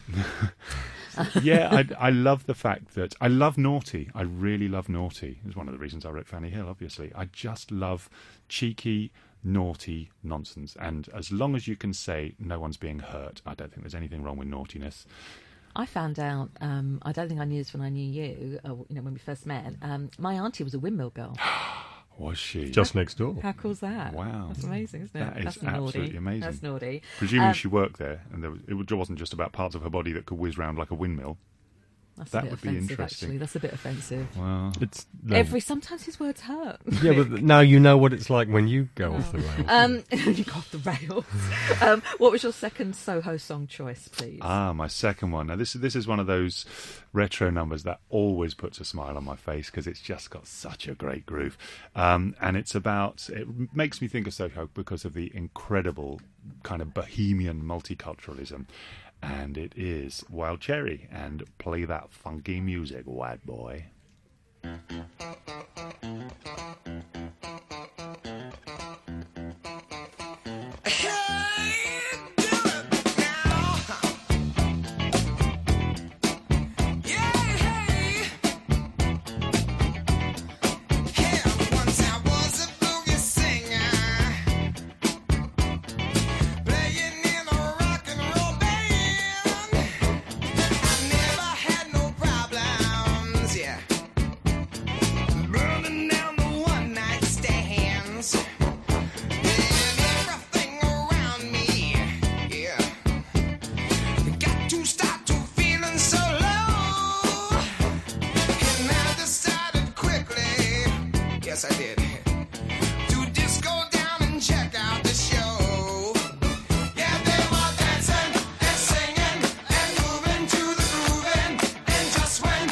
Yeah, I, I love the fact that I love naughty. I really love naughty. It's one of the reasons I wrote Fanny Hill, obviously. I just love cheeky, naughty nonsense. And as long as you can say no one's being hurt, I don't think there's anything wrong with naughtiness. I found out, um, I don't think I knew this when I knew you, uh, you know, when we first met. Um, my auntie was a windmill girl. Was she? Just next door. How cool's that? Wow. That's amazing, isn't it? That is That's naughty. absolutely amazing. That's naughty. Presuming Um, she worked there, and there was, it wasn't just about parts of her body that could whiz round like a windmill. That's that a bit would be offensive, interesting. Actually. That's a bit offensive. Well, It's no. Every Sometimes his words hurt. Yeah, but now you know what it's like when you go off the rails. Um, you got off the rails. um, what was your second Soho song choice, please? Ah, my second one. Now, this this is one of those retro numbers that always puts a smile on my face because it's just got such a great groove. Um, and it's about, it makes me think of Soho because of the incredible kind of bohemian multiculturalism. And it is Wild Cherry and Play That Funky Music, White Boy. Once I was a boogie singer, playing in a rock and roll band. I never had no problems, yeah, burning down the one night stands. And everything around me, yeah, got to start to feeling so low. And I decided quickly, yes I did, to just go down and check out the show. Yeah, they were dancing and singing and moving to the grooving. And just when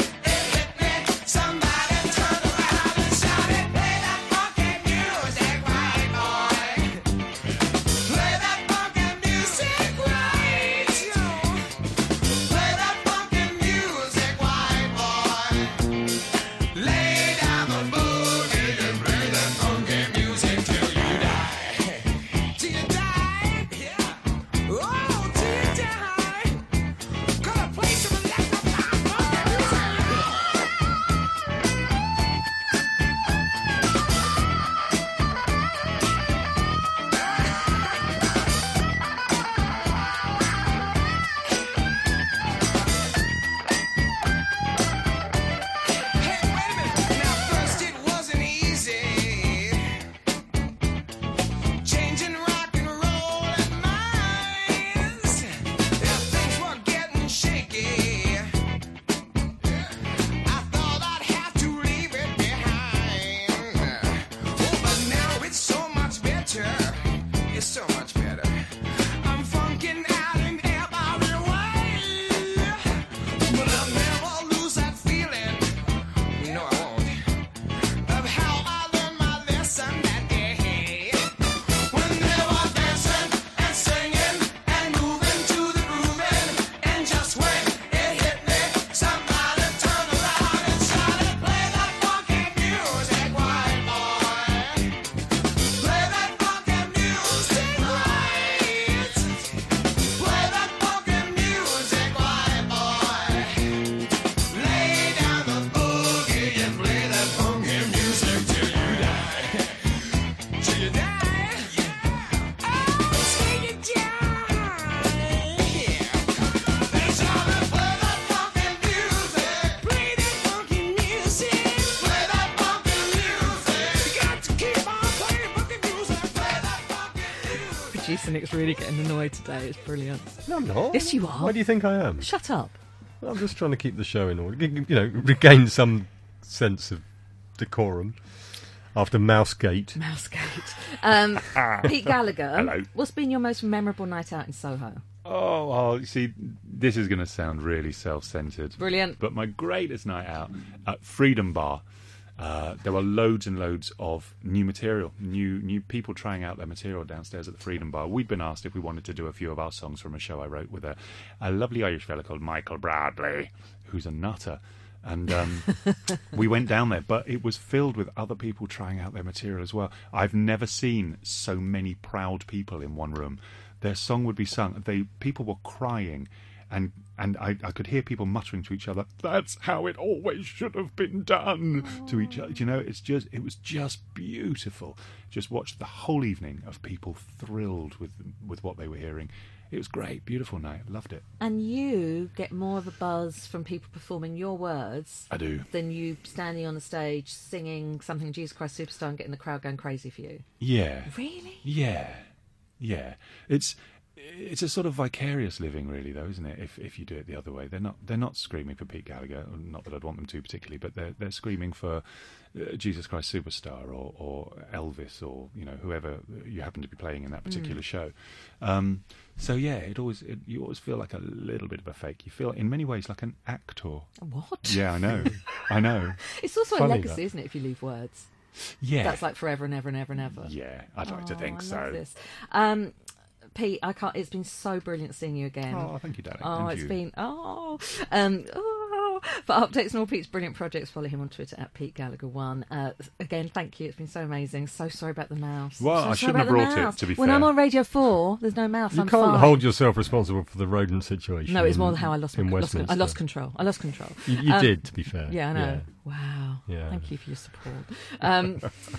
Nick's really getting annoyed today. It's brilliant. No, I'm not. Yes, you are. Why do you think I am? Shut up. I'm just trying to keep the show in order. You know, regain some sense of decorum after Mousegate. Mousegate. Um, Pete Gallagher, Hello. what's been your most memorable night out in Soho? Oh, oh, you see, this is going to sound really self-centered. Brilliant. But my greatest night out at Freedom Bar, uh, there were loads and loads of new material, new new people trying out their material downstairs at the Freedom Bar. We'd been asked if we wanted to do a few of our songs from a show I wrote with a, a lovely Irish fella called Michael Bradley, who's a nutter. And um, we went down there, but it was filled with other people trying out their material as well. I've never seen so many proud people in one room. Their song would be sung. They people were crying, and and I, I could hear people muttering to each other, "That's how it always should have been done." Aww. To each other. You know, it's just it was just beautiful. Just watched the whole evening of people thrilled with with what they were hearing. It was great, beautiful night. Loved it. And you get more of a buzz from people performing your words. I do. Than you standing on the stage singing something Jesus Christ Superstar and getting the crowd going crazy for you. Yeah. Really? Yeah. Yeah. It's it's a sort of vicarious living, really, though, isn't it? If if you do it the other way, they're not they're not screaming for Pete Gallagher. Not that I'd want them to particularly, but they're they're screaming for uh, Jesus Christ Superstar or or Elvis or you know whoever you happen to be playing in that particular mm. show. Um, so yeah, it always it, you always feel like a little bit of a fake. You feel in many ways like an actor. What? Yeah, I know. I know. It's also Funny a legacy, that. isn't it? If you leave words. Yeah. That's like forever and ever and ever and ever. Yeah, I'd like oh, to think I so. love this. Um, Pete, I can't. It's been so brilliant seeing you again. Oh, thank you, darling. Oh, And it's you. been oh, um, oh. For updates on all Pete's brilliant projects, follow him on Twitter at Pete Gallagher one. Uh, again, thank you. It's been so amazing. So sorry about the mouse. Well, so I sorry shouldn't about have brought the it, mouse. to be when fair. I'm on Radio Four, there's no mouse. You I'm can't fine. hold yourself responsible for the rodent situation. No, it's in- more how I lost. in My, lost Westminster. I lost control. I lost control. You, you Um, did, to be fair. Yeah, I know. Wow. Yeah. Thank you for your support. Um,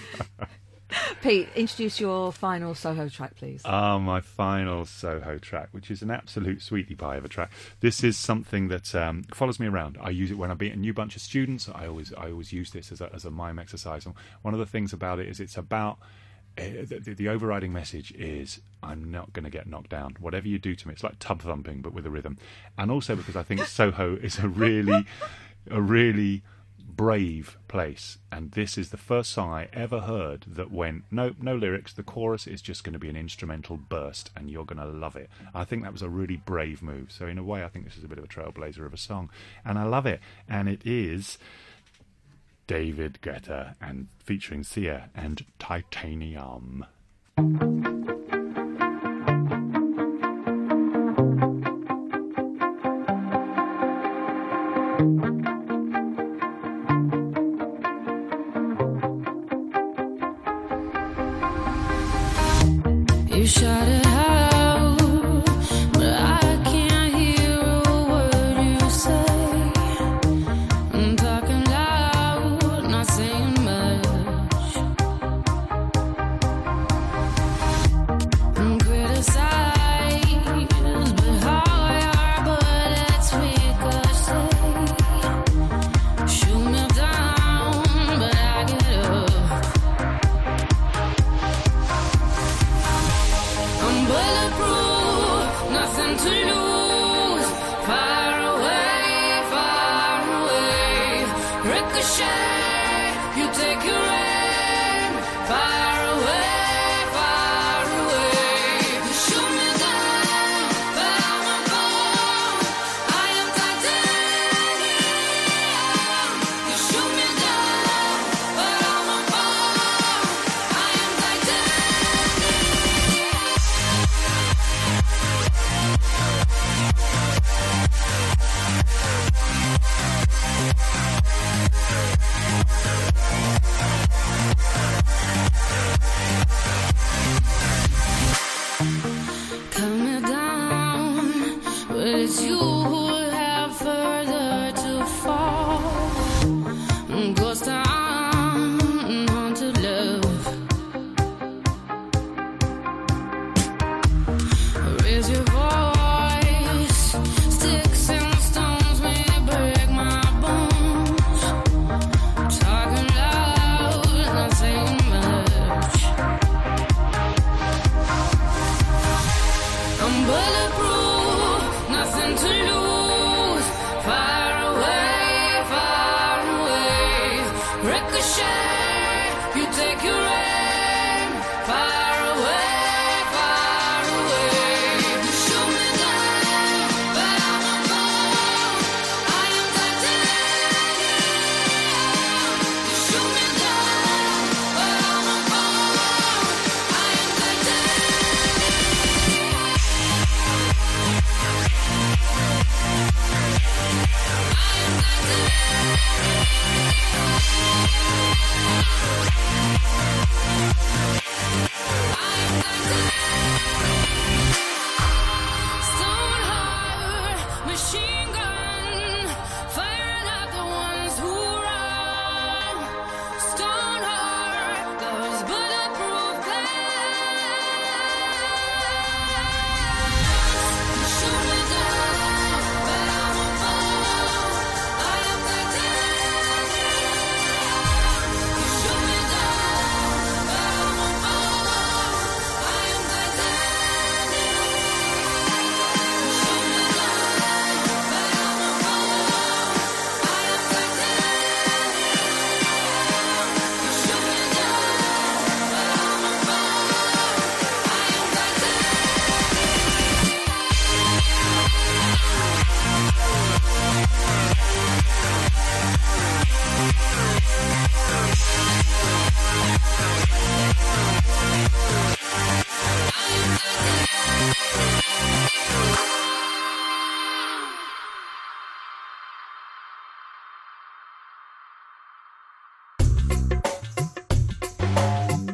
Pete, introduce your final Soho track, please. Ah, my final Soho track, which is an absolute sweetie pie of a track. This is something that um, follows me around. I use it when I meet a new bunch of students. I always, I always use this as a, as a mime exercise. And one of the things about it is it's about uh, the, the overriding message is I'm not going to get knocked down. Whatever you do to me, it's like tub thumping but with a rhythm. And also because I think Soho is a really, a really brave place, and this is the first song I ever heard that went no no lyrics, the chorus is just going to be an instrumental burst and you're going to love it. I think that was a really brave move, so in a way I think this is a bit of a trailblazer of a song and I love it. And it is David Guetta and featuring Sia and Titanium. You shout it out, but I can't hear a word you say. I'm talking loud, not saying much. I'm criticized, but how your bullets ricochet. Shoot me down, but I get up. I'm bulletproof, nothing to lose. Far away, far away. Ricochet, you take your aim. Far away, far away. You shoot me down, but I won't fall. I am titanium. You shoot me down, but I won't fall. I am titanium.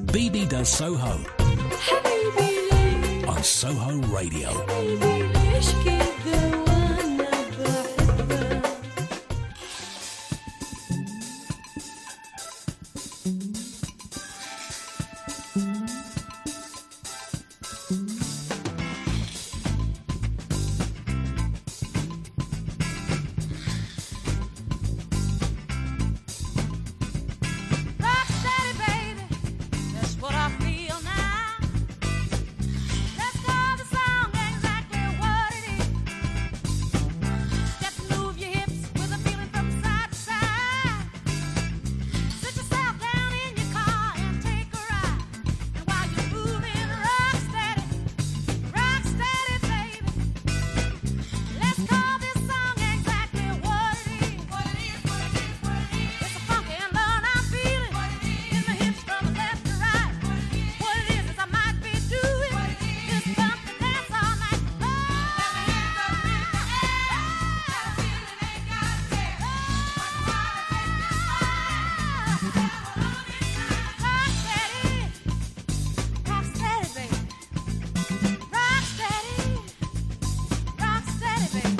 B B Does Soho on Soho Radio. Rocksteady, baby, that's what I feel now. Let's call the song exactly what it is. Just move your hips with a feeling from side to side. Sit yourself down in your car and take a ride. And while you're moving, rock steady, rock steady, baby. Let's call this song exactly what it is. What it is, what it is, what it is. It's a funky and loud I'm feeling. In the hips from left to right. What it is is I might be doing. Just bump and dance all night. Oh, rock steady, rock steady, baby. Rock steady, rock steady, baby.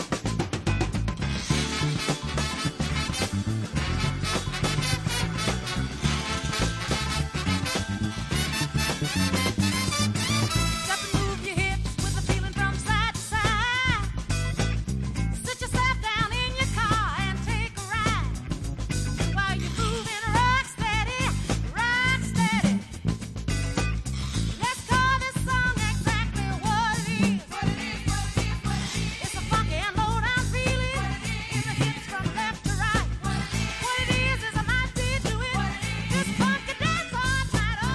Got to move your hips with a feeling from side to side. Sit yourself down in your car and take a ride. While you're moving, rock steady, rock steady. Let's call this song exactly what it is. What it is, what it is, what it is. It's a funky and low down feeling. In the hips from left to right. What it is is I might be doing this funky dance all night. Oh,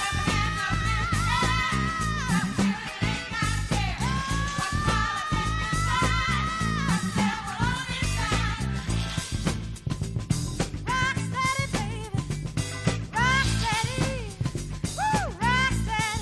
rock steady, baby. Rock steady. Woo, rock steady.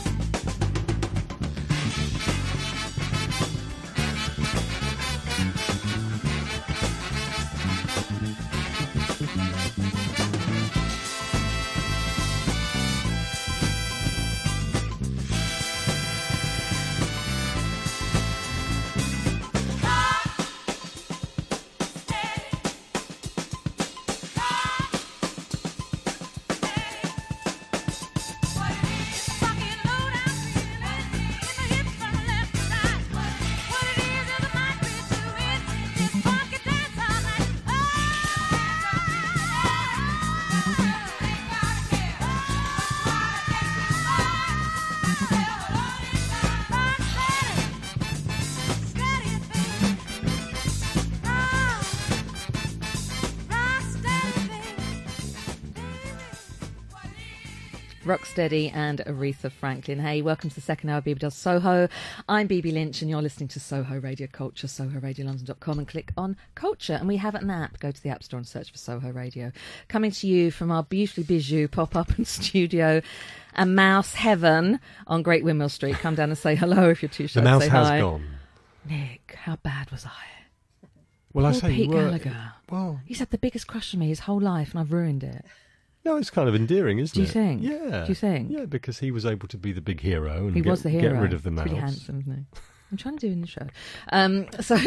Rocksteady and Aretha Franklin. Hey, welcome to the second hour of B B Does Soho. I'm B B Lynch and you're listening to Soho Radio Culture, soho radio london dot com, and click on Culture. And we have an app. Go to the App Store and search for Soho Radio. Coming to you from our beautifully bijou pop-up and studio and Mouse Heaven on Great Windmill Street. Come down and say hello if you're too shy The to mouse say has hi. gone. Nick, how bad was I? Well, I Poor say Pete you were. Gallagher. Well, He's had the biggest crush on me his whole life and I've ruined it. no, it's kind of endearing, isn't Do you it? think? Yeah. Do you think? Yeah, because he was able to be the big hero and He get, was the hero. get rid of the He's mouse. pretty handsome, isn't he? I'm trying to do in the show. Um, so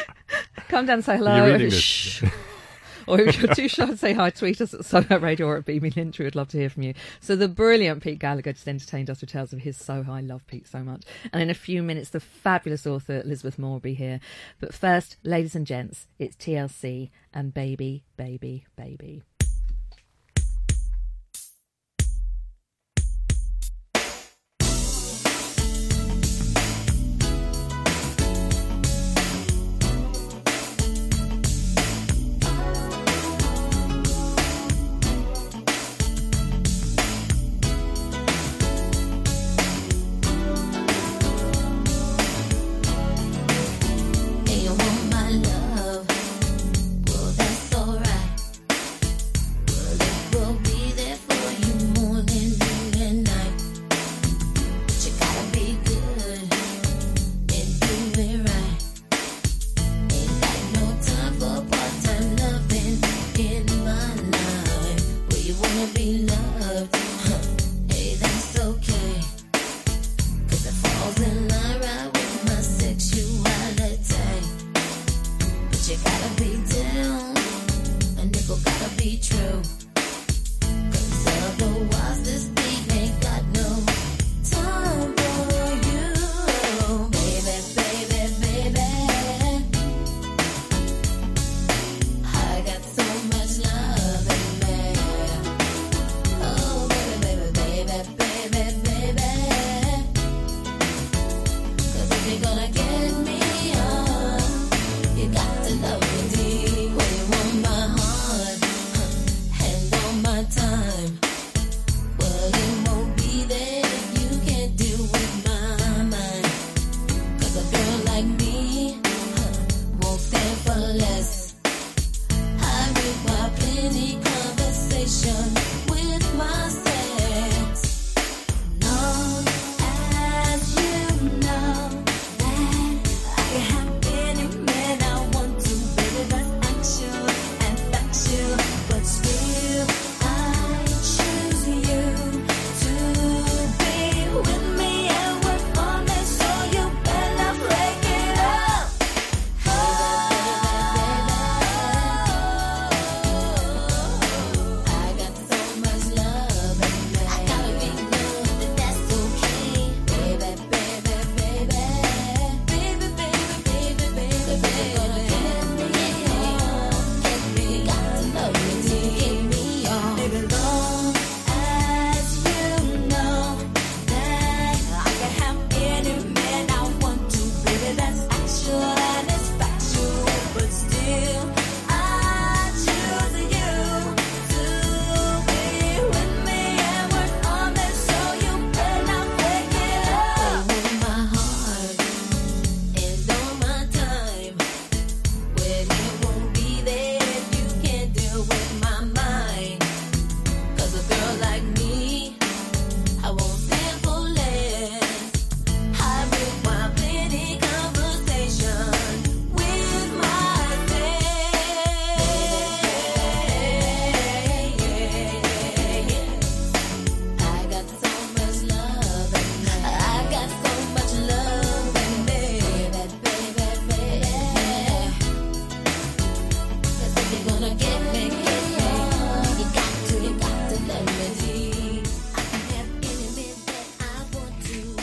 come down and say hello. You're reading If this. Shh. Or if you're too shy to say hi, tweet us at Soho Radio or at B B Lynch. We would love to hear from you. So the brilliant Pete Gallagher just entertained us with tales of his Soho. I love Pete so much. And in a few minutes, the fabulous author Elizabeth Moore will be here. But first, ladies and gents, it's T L C and Baby, Baby, Baby. Be loved, huh? Hey, that's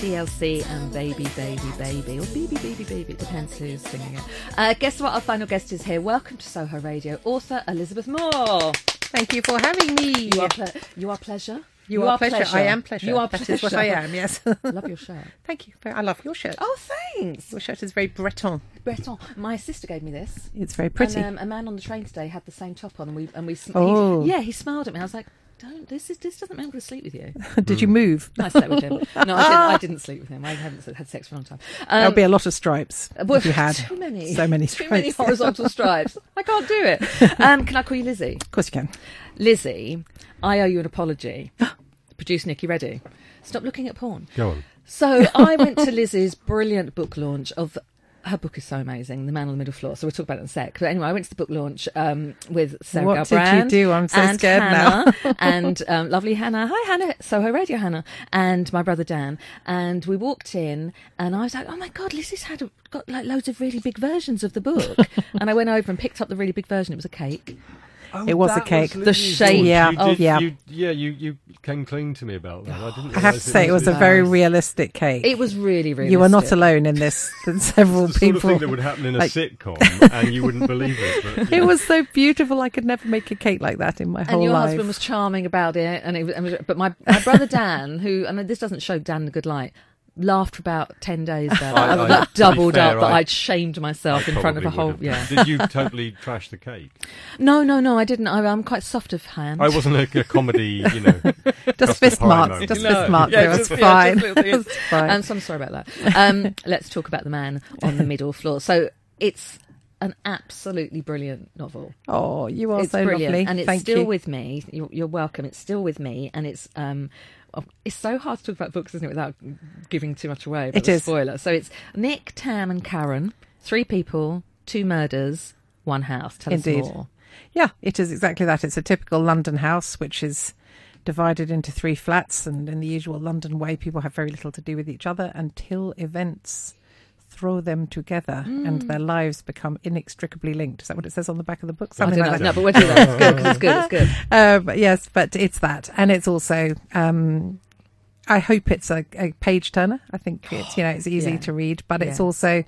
D L C and Baby, Baby, Baby, or Baby, Baby, Baby, it depends who's singing it. Uh, guess what? Our final guest is here. Welcome to Soho Radio, author Elizabeth Moore. Thank you for having me. You are, ple- you are pleasure. You are pleasure. I am pleasure. You are That pleasure. is what I am, yes. Love your shirt. Thank you. I love your shirt. Oh, thanks. Your shirt is very Breton. Breton. My sister gave me this. It's very pretty. And, um, a man on the train today had the same top on, and we and we. Sm- Oh. he, yeah, he smiled at me. I was like, "Don't. This is this doesn't mean I'm going to sleep with you." Did you move? I slept with him. No, I didn't, I didn't sleep with him. I haven't had sex for a long time. Um, There'll be a lot of stripes well, if you had. too many, So many too many stripes. horizontal stripes. I can't do it. Um, can I call you Lizzie? Of course you can. Lizzie, I owe you an apology. Producer Nikki Reddy. Stop looking at porn. Go on. So I went to Lizzie's brilliant book launch of. Her book is so amazing, The Man on the Middle Floor. So we'll talk about it in a sec. But anyway, I went to the book launch um, with Sarah What did you Galbraith do? I'm so and scared Hannah now. and um, lovely Hannah. Hi, Hannah. Soho Radio Hannah. And my brother Dan. And we walked in, and I was like, oh my God, Lizzie's had a, got like loads of really big versions of the book. And I went over and picked up the really big version. It was a cake. Oh, It was a that cake. Lizzie's The shape- launch. Yeah. You Oh, did- yeah. You, yeah, you, you came clean to me about that. I didn't I have to realise say, it was a nice. very realistic cake. It was really, really. You were not alone in this. There's several It's the people. sort of thing that would happen in a like- sitcom, and you wouldn't believe it. But, you It know. was so beautiful. I could never make a cake like that in my whole And your life. husband was charming about it, and it was, and it was- but my, my brother Dan, who and this doesn't show Dan in a good light, laughed for about ten days there. I- I, I- was to like be doubled fair, up that I- I'd shamed myself I in front of a probably whole. would Yeah. have done. Did you totally trash the cake? No, no, no. I didn't. I, I'm quite soft of hand. I wasn't a, a comedy, you know. just Just fist the pie marks. moment. Just No. fist marks. Yeah, It was just- yeah, fine. just little things. It's fine. Um, so I'm sorry about that. Um, let's talk about The Man on the Middle Floor. So it's an absolutely brilliant novel. Oh, you are It's so brilliant, lovely. and it's Thank still you. with me. You're, you're welcome. It's still with me, and it's um, oh, it's so hard to talk about books, isn't it, without giving too much away. About It the is. spoiler. So it's Nick, Tam, and Karen. Three people, two murders, one house. Tell Indeed. us more. Yeah, it is exactly that. It's a typical London house, which is divided into three flats, and in the usual London way, people have very little to do with each other until events throw them together and their lives become inextricably linked. Is that what it says on the back of the book? I Something don't like know. that. No, but we'll do that. It's good 'cause it's good. It's good. Uh, but yes, but it's that, and it's also. Um, I hope it's a, a page turner. I think it's you know it's easy Yeah. to read, but it's Yeah. also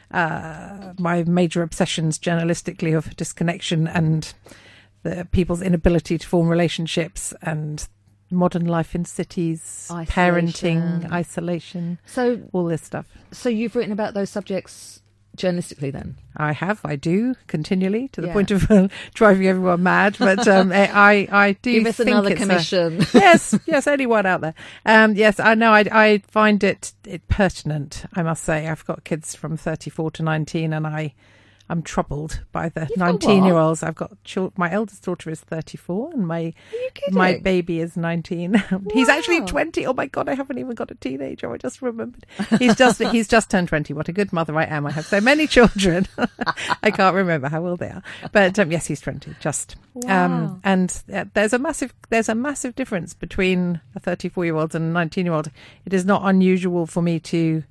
uh, my major obsessions journalistically of disconnection and the people's inability to form relationships and modern life in cities, Isolation. parenting, isolation, So, all this stuff. so you've written about those subjects journalistically, then? I have, I do continually to the Yeah. point of uh, driving everyone mad. But um, I, I do Give us think another it's a- commission. yes, yes, anyone out there. Um, yes, I know. I, I find it, it pertinent. I must say, I've got kids from thirty-four to nineteen, and I, I'm troubled by the got what? nineteen-year-olds. I've got chil- my eldest daughter is thirty-four, and my you kidding? my baby is nineteen. He's actually Wow. twenty. Oh my god, I haven't even got a teenager. I just remembered. He's just he's just turned twenty. What a good mother I am. I have so many children. I can't remember how old they are. But um, yes, he's twenty. Just Wow. um, and uh, there's a massive there's a massive difference between a thirty-four-year-old and a nineteen-year-old. It is not unusual for me to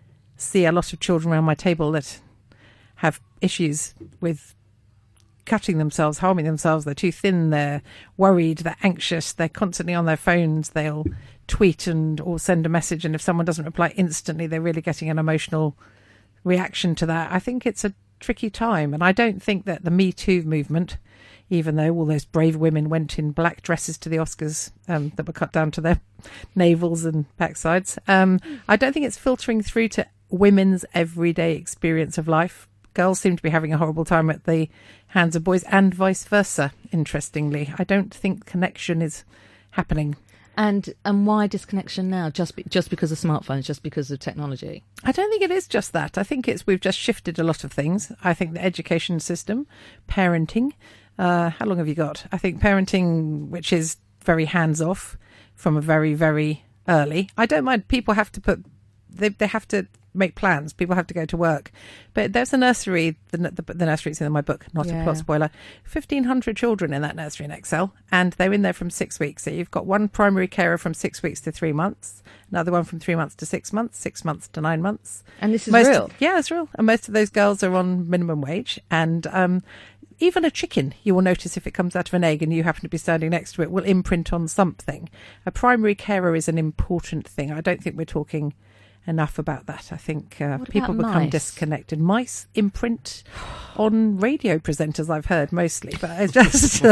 see a lot of children around my table that have issues with cutting themselves, harming themselves. They're too thin, they're worried, they're anxious, they're constantly on their phones. They'll tweet and or send a message, and if someone doesn't reply instantly, they're really getting an emotional reaction to that. I think it's a tricky time, and I don't think that the Me Too movement, even though all those brave women went in black dresses to the Oscars um, that were cut down to their navels and backsides, um, I don't think it's filtering through to women's everyday experience of life. Girls seem to be having a horrible time at the hands of boys, and vice versa, interestingly. I don't think connection is happening. And and why disconnection now? Just be, just because of smartphones? Just because of technology? I don't think it is just that. I think it's we've just shifted a lot of things. I think the education system, parenting. Uh, how long have you got? I think parenting, which is very hands off from a very, very early. I don't mind. People have to put, they they have to make plans. People have to go to work. But there's a nursery, the, the, the nursery's in my book, not Yeah. a plot spoiler, fifteen hundred children in that nursery in Excel, and they're in there from six weeks. So you've got one primary carer from six weeks to three months, another one from three months to six months, six months to nine months. And this is Most real. Of, yeah, it's real. And most of those girls are on minimum wage. And um, even a chicken, you will notice if it comes out of an egg and you happen to be standing next to it, will imprint on something. A primary carer is an important thing. I don't think we're talking enough about that. I think uh, What people about become mice? disconnected. Mice imprint on radio presenters, I've heard mostly, but it's just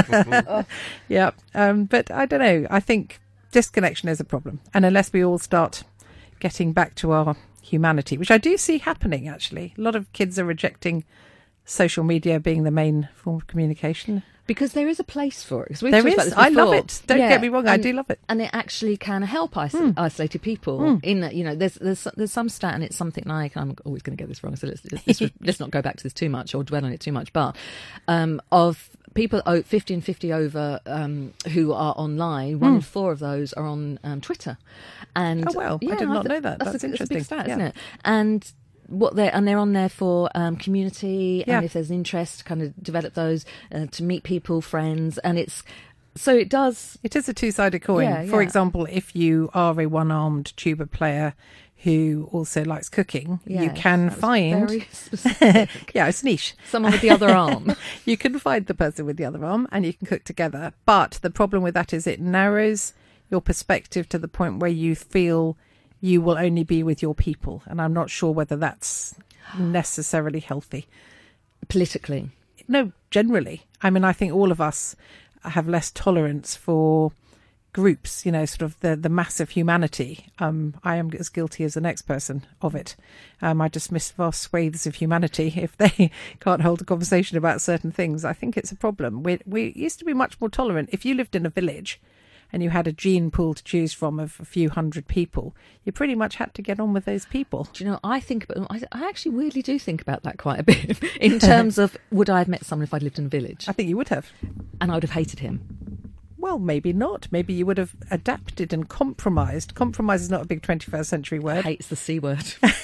yeah. Um, but I don't know. I think disconnection is a problem, and unless we all start getting back to our humanity, which I do see happening, actually, a lot of kids are rejecting social media being the main form of communication. Because there is a place for it. 'Cause we've There talked about is. this I love before. it. Don't get me wrong, I do love it. And it actually can help iso- isolated people. In that, you know, there's there's there's some stat, and it's something like, I'm always going to get this wrong, so let's let's, let's, let's not go back to this too much or dwell on it too much. But um, of people o- fifty and fifty over um, who are online, one in four of those are on um, Twitter. And Oh, wow. I yeah, did not th- know that. That's a, a interesting. big stat, Yeah. isn't it? And what they and they're on there for um, community, Yeah. and if there's an interest, kind of develop those uh, to meet people, friends, and it's so it does. It is a two-sided coin. Yeah, For yeah. example, if you are a one-armed tuba player who also likes cooking, you Yes, can that was find very specific. yeah, it's niche. Someone with the other arm. You can find the person with the other arm and you can cook together. But the problem with that is it narrows your perspective to the point where you feel you will only be with your people. And I'm not sure whether that's necessarily healthy. Politically. No, generally. I mean, I think all of us have less tolerance for groups, you know, sort of the, the massive humanity. Um, I am as guilty as the next person of it. Um, I dismiss vast swathes of humanity if they can't hold a conversation about certain things. I think it's a problem. We, we used to be much more tolerant. If you lived in a village and you had a gene pool to choose from of a few hundred people, you pretty much had to get on with those people. Do you know, I think about, I, I actually weirdly do think about that quite a bit in terms of would I have met someone if I'd lived in a village I think you would have. and I would have hated him. Well, maybe not. Maybe you would have adapted and compromised. Compromise is not a big twenty-first century word. Hates the C word.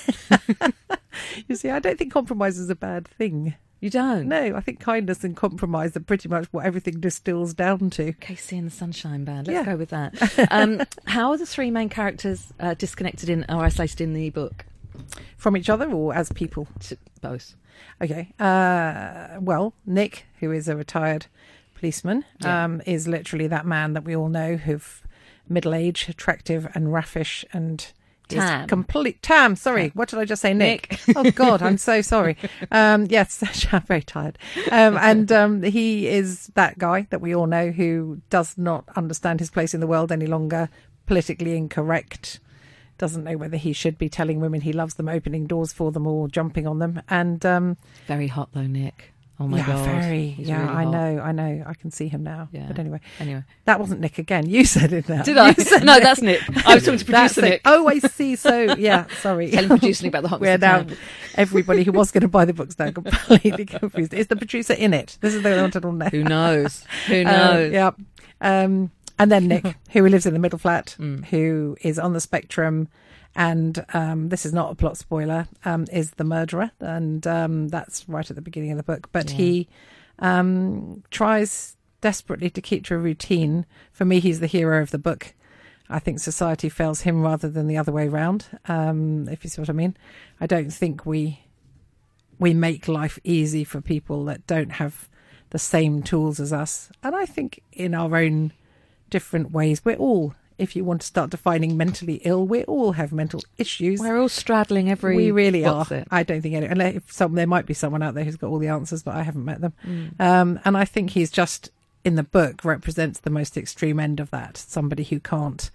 You see, I don't think compromise is a bad thing. You don't? No, I think kindness and compromise are pretty much what everything distills down to. Casey and the Sunshine Band. Let's Yeah. go with that. Um, how are the three main characters uh, disconnected in or isolated in the book? From each other or as people? To both. Okay. Uh, well, Nick, who is a retired policeman, Yeah. um, is literally that man that we all know who's middle-aged, attractive and raffish and... is Tam. Complete Tam. Sorry, what did I just say? Nick. Oh God, I'm so sorry. Um, yes, I'm very tired. Um, and um, he is that guy that we all know who does not understand his place in the world any longer. Politically incorrect. Doesn't know whether he should be telling women he loves them, opening doors for them, or jumping on them. And um, Very hot though, Nick. Oh my yeah, God. very. He's yeah, really I hot. know. I know. I can see him now. Yeah. But anyway, Anyway. that wasn't Nick again. You said it now. Did I? You said No, Nick. that's Nick. I was talking to That's producer it. Nick. Oh, I see. So yeah, sorry. Telling producer Nick about the hotness We're of now Tam. everybody who was going to buy the books now completely confused. Is the producer in it? This is the one to know. Who knows? Who Uh, knows? yeah. Um, and then Nick, who lives in the middle flat, Mm. who is on the spectrum, and um, this is not a plot spoiler, um, is the murderer, and um, that's right at the beginning of the book. But Yeah. he um, tries desperately to keep to a routine. For me, he's the hero of the book. I think society fails him rather than the other way round, um, if you see what I mean. I don't think we we make life easy for people that don't have the same tools as us. And I think in our own different ways, we're all, if you want to start defining mentally ill, we all have mental issues. We're all straddling every. We really what's are. it? I don't think any, unless if some, there might be someone out there who's got all the answers, but I haven't met them. Mm. Um, and I think he's just, in the book, represents the most extreme end of that. Somebody who can't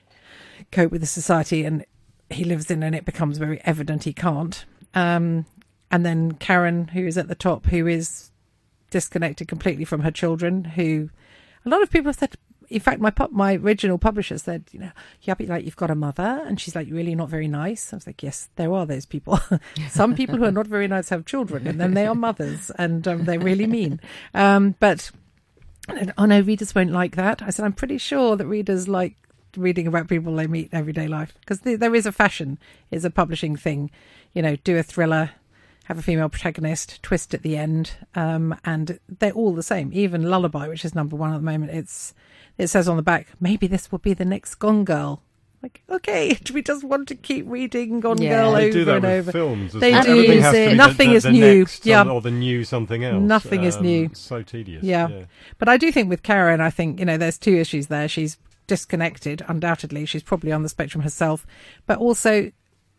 cope with the society and he lives in, and it becomes very evident he can't. Um, and then Karen, who is at the top, who is disconnected completely from her children, who a lot of people have said, in fact, my pub, my original publisher said, you know, yeah, but like you've got a mother, and she's like really not very nice. I was like, yes, there are those people. Some people who are not very nice have children, and then they are mothers, and um, they're really mean. Um, but oh no, readers won't like that. I said, I'm pretty sure that readers like reading about people they meet in everyday life, because th- there is a fashion. It's a publishing thing, you know. Do a thriller, have a female protagonist, twist at the end, um, and they're all the same. Even Lullaby, which is number one at the moment, it's it says on the back, maybe this will be the next Gone Girl. Like, okay, do we just want to keep reading Gone Yeah. Girl They over do that and with over? films. as They well. do Everything use has to it. be the- Nothing the, is the new. Next, Yeah. some- or the new something else. Nothing is Um, new. So tedious. Yeah. yeah. But I do think with Karen, I think, you know, there's two issues there. She's disconnected, undoubtedly. She's probably on the spectrum herself. But also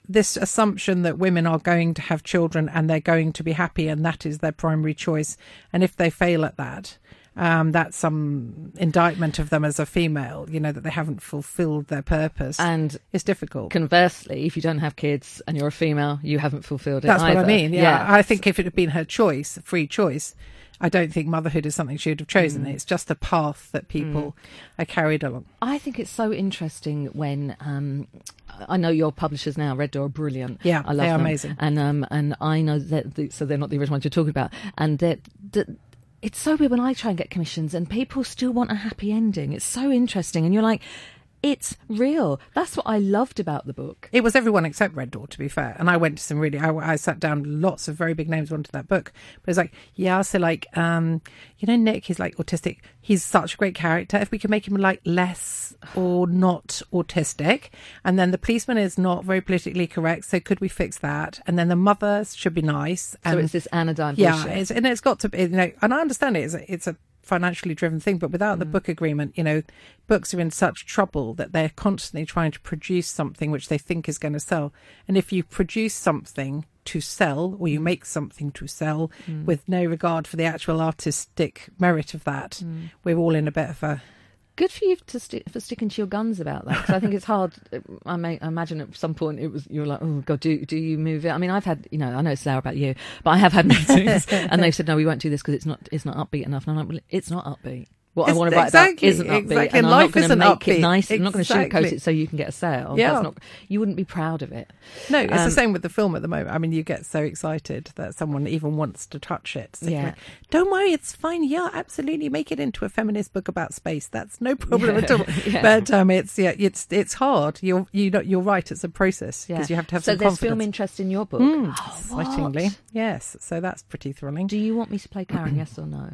this assumption that women are going to have children and they're going to be happy and that is their primary choice. And if they fail at that, um, that's some indictment of them as a female, you know, that they haven't fulfilled their purpose. And it's difficult. Conversely, if you don't have kids and you're a female, you haven't fulfilled it That's either. what I mean. Yeah. I think if it had been her choice, free choice, I don't think motherhood is something she would have chosen. Mm. It's just a path that people are carried along. I think it's so interesting when um, I know your publishers now, Red Door, are brilliant. Yeah, I love they are them. amazing. And um, and I know that the, so they're not the original ones you're talking about, and that. that it's so weird when I try and get commissions and people still want a happy ending. It's so interesting, and you're like, it's real. That's what I loved about the book. It was everyone except Red Door, to be fair. And I went to some really, I, I sat down, lots of very big names wanted that book. But it's like, yeah, so like, um, you know, Nick, he's like autistic. He's such a great character. If we could make him like less or not autistic. And then the policeman is not very politically correct. So could we fix that? And then the mother should be nice. And So it's this anodyne yeah, bullshit. it's, and it's got to be, you know, and I understand it. It's a, it's a financially driven thing, but without the book agreement, you know, books are in such trouble that they're constantly trying to produce something which they think is going to sell. And if you produce something to sell, or you make something to sell with no regard for the actual artistic merit of that, we're all in a bit of a Good for you to sti for sticking to your guns about that, because I think it's hard. I, may, I imagine at some point it was you were like, oh God, do do you move it? I mean, I've had, you know, I know it's sour about you, but I have had meetings and they've said, no, we won't do this because it's not it's not upbeat enough. And I'm like, well, it's not upbeat. What I It's- want to write exactly, about isn't upbeat, exactly. and I'm Life not going to isn't make upbeat. it nice. I'm not going to sugarcoat Exactly. it so you can get a sale. Yeah. That's not, you wouldn't be proud of it. No, it's Um, the same with the film at the moment. I mean, you get so excited that someone even wants to touch it. So Yeah. like, don't worry, it's fine. Yeah, absolutely. Make it into a feminist book about space. That's no problem Yeah. at all. Yeah. But um, it's yeah, it's it's hard. You're you know, you're right. It's a process because Yeah. you have to have so some there's confidence. film interest in your book. Mm, Oh, excitingly, what? yes. So that's pretty thrilling. Do you want me to play Karen? Yes or no?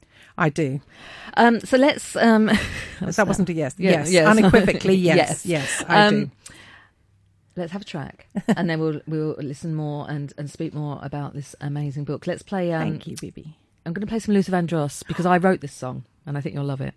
I do. Um, so let's. Um, That wasn't a yes. Yeah, yes, yes. unequivocally yes. Yes. Yes, I Um, do. Let's have a track, and then we'll we'll listen more and, and speak more about this amazing book. Let's play. Um, Thank you, Bibi. I'm going to play some Luther Vandross because I wrote this song, and I think you'll love it.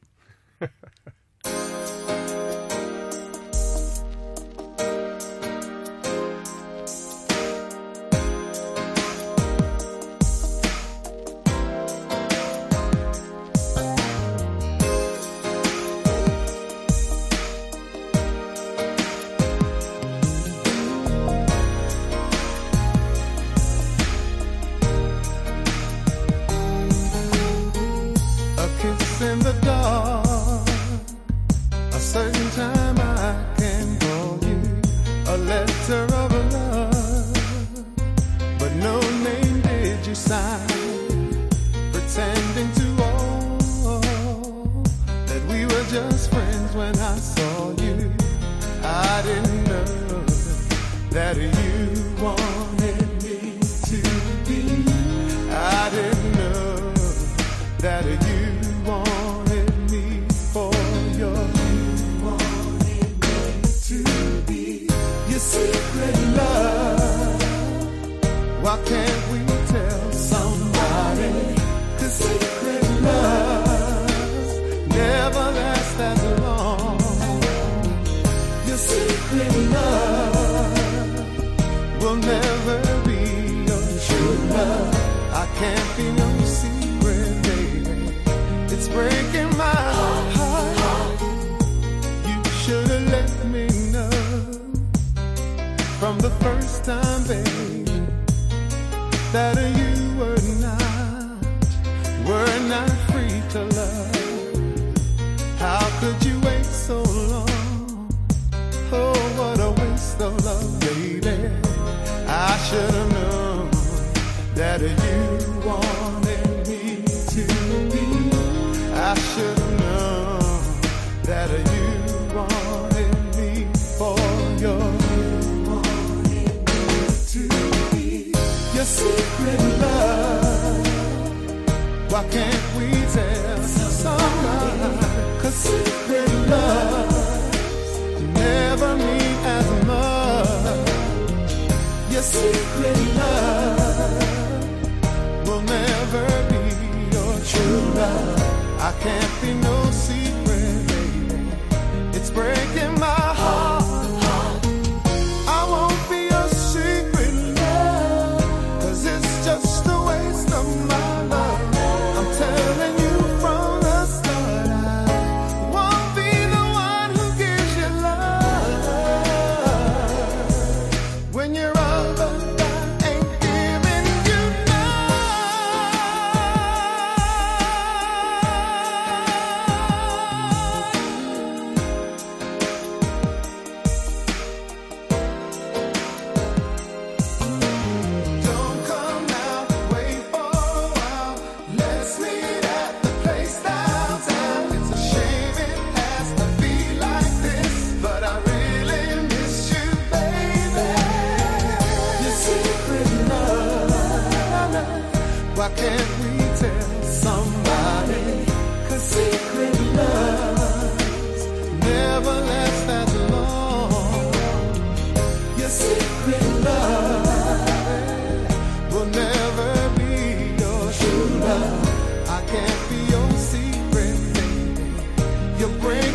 A kiss in the dark, a certain time I can call you, a letter of love, but no name did you sign, pretending to all that we were just friends when I saw you. I didn't know that you wanted me to be. I didn't know that you wanted me for your you wanted me to be your secret love. Why can't we tell somebody? 'Cause secret loves never last as long. Your secret love will never be your true love. I can't be no secret, baby. It's breaking my heart. You should have let me know from the first time, baby, that you were not, were not free to love. How could you wait so long? Oh, what a waste of love, baby. I should have known that you wanted me to be. I should have known that you wanted me for your you wanted me to be your secret love. Why can't we tell somebody? 'Cause secret loves never mean as much. Your secret love will never be your true love. I can't be no secret, baby. It's breaking my heart. I won't be your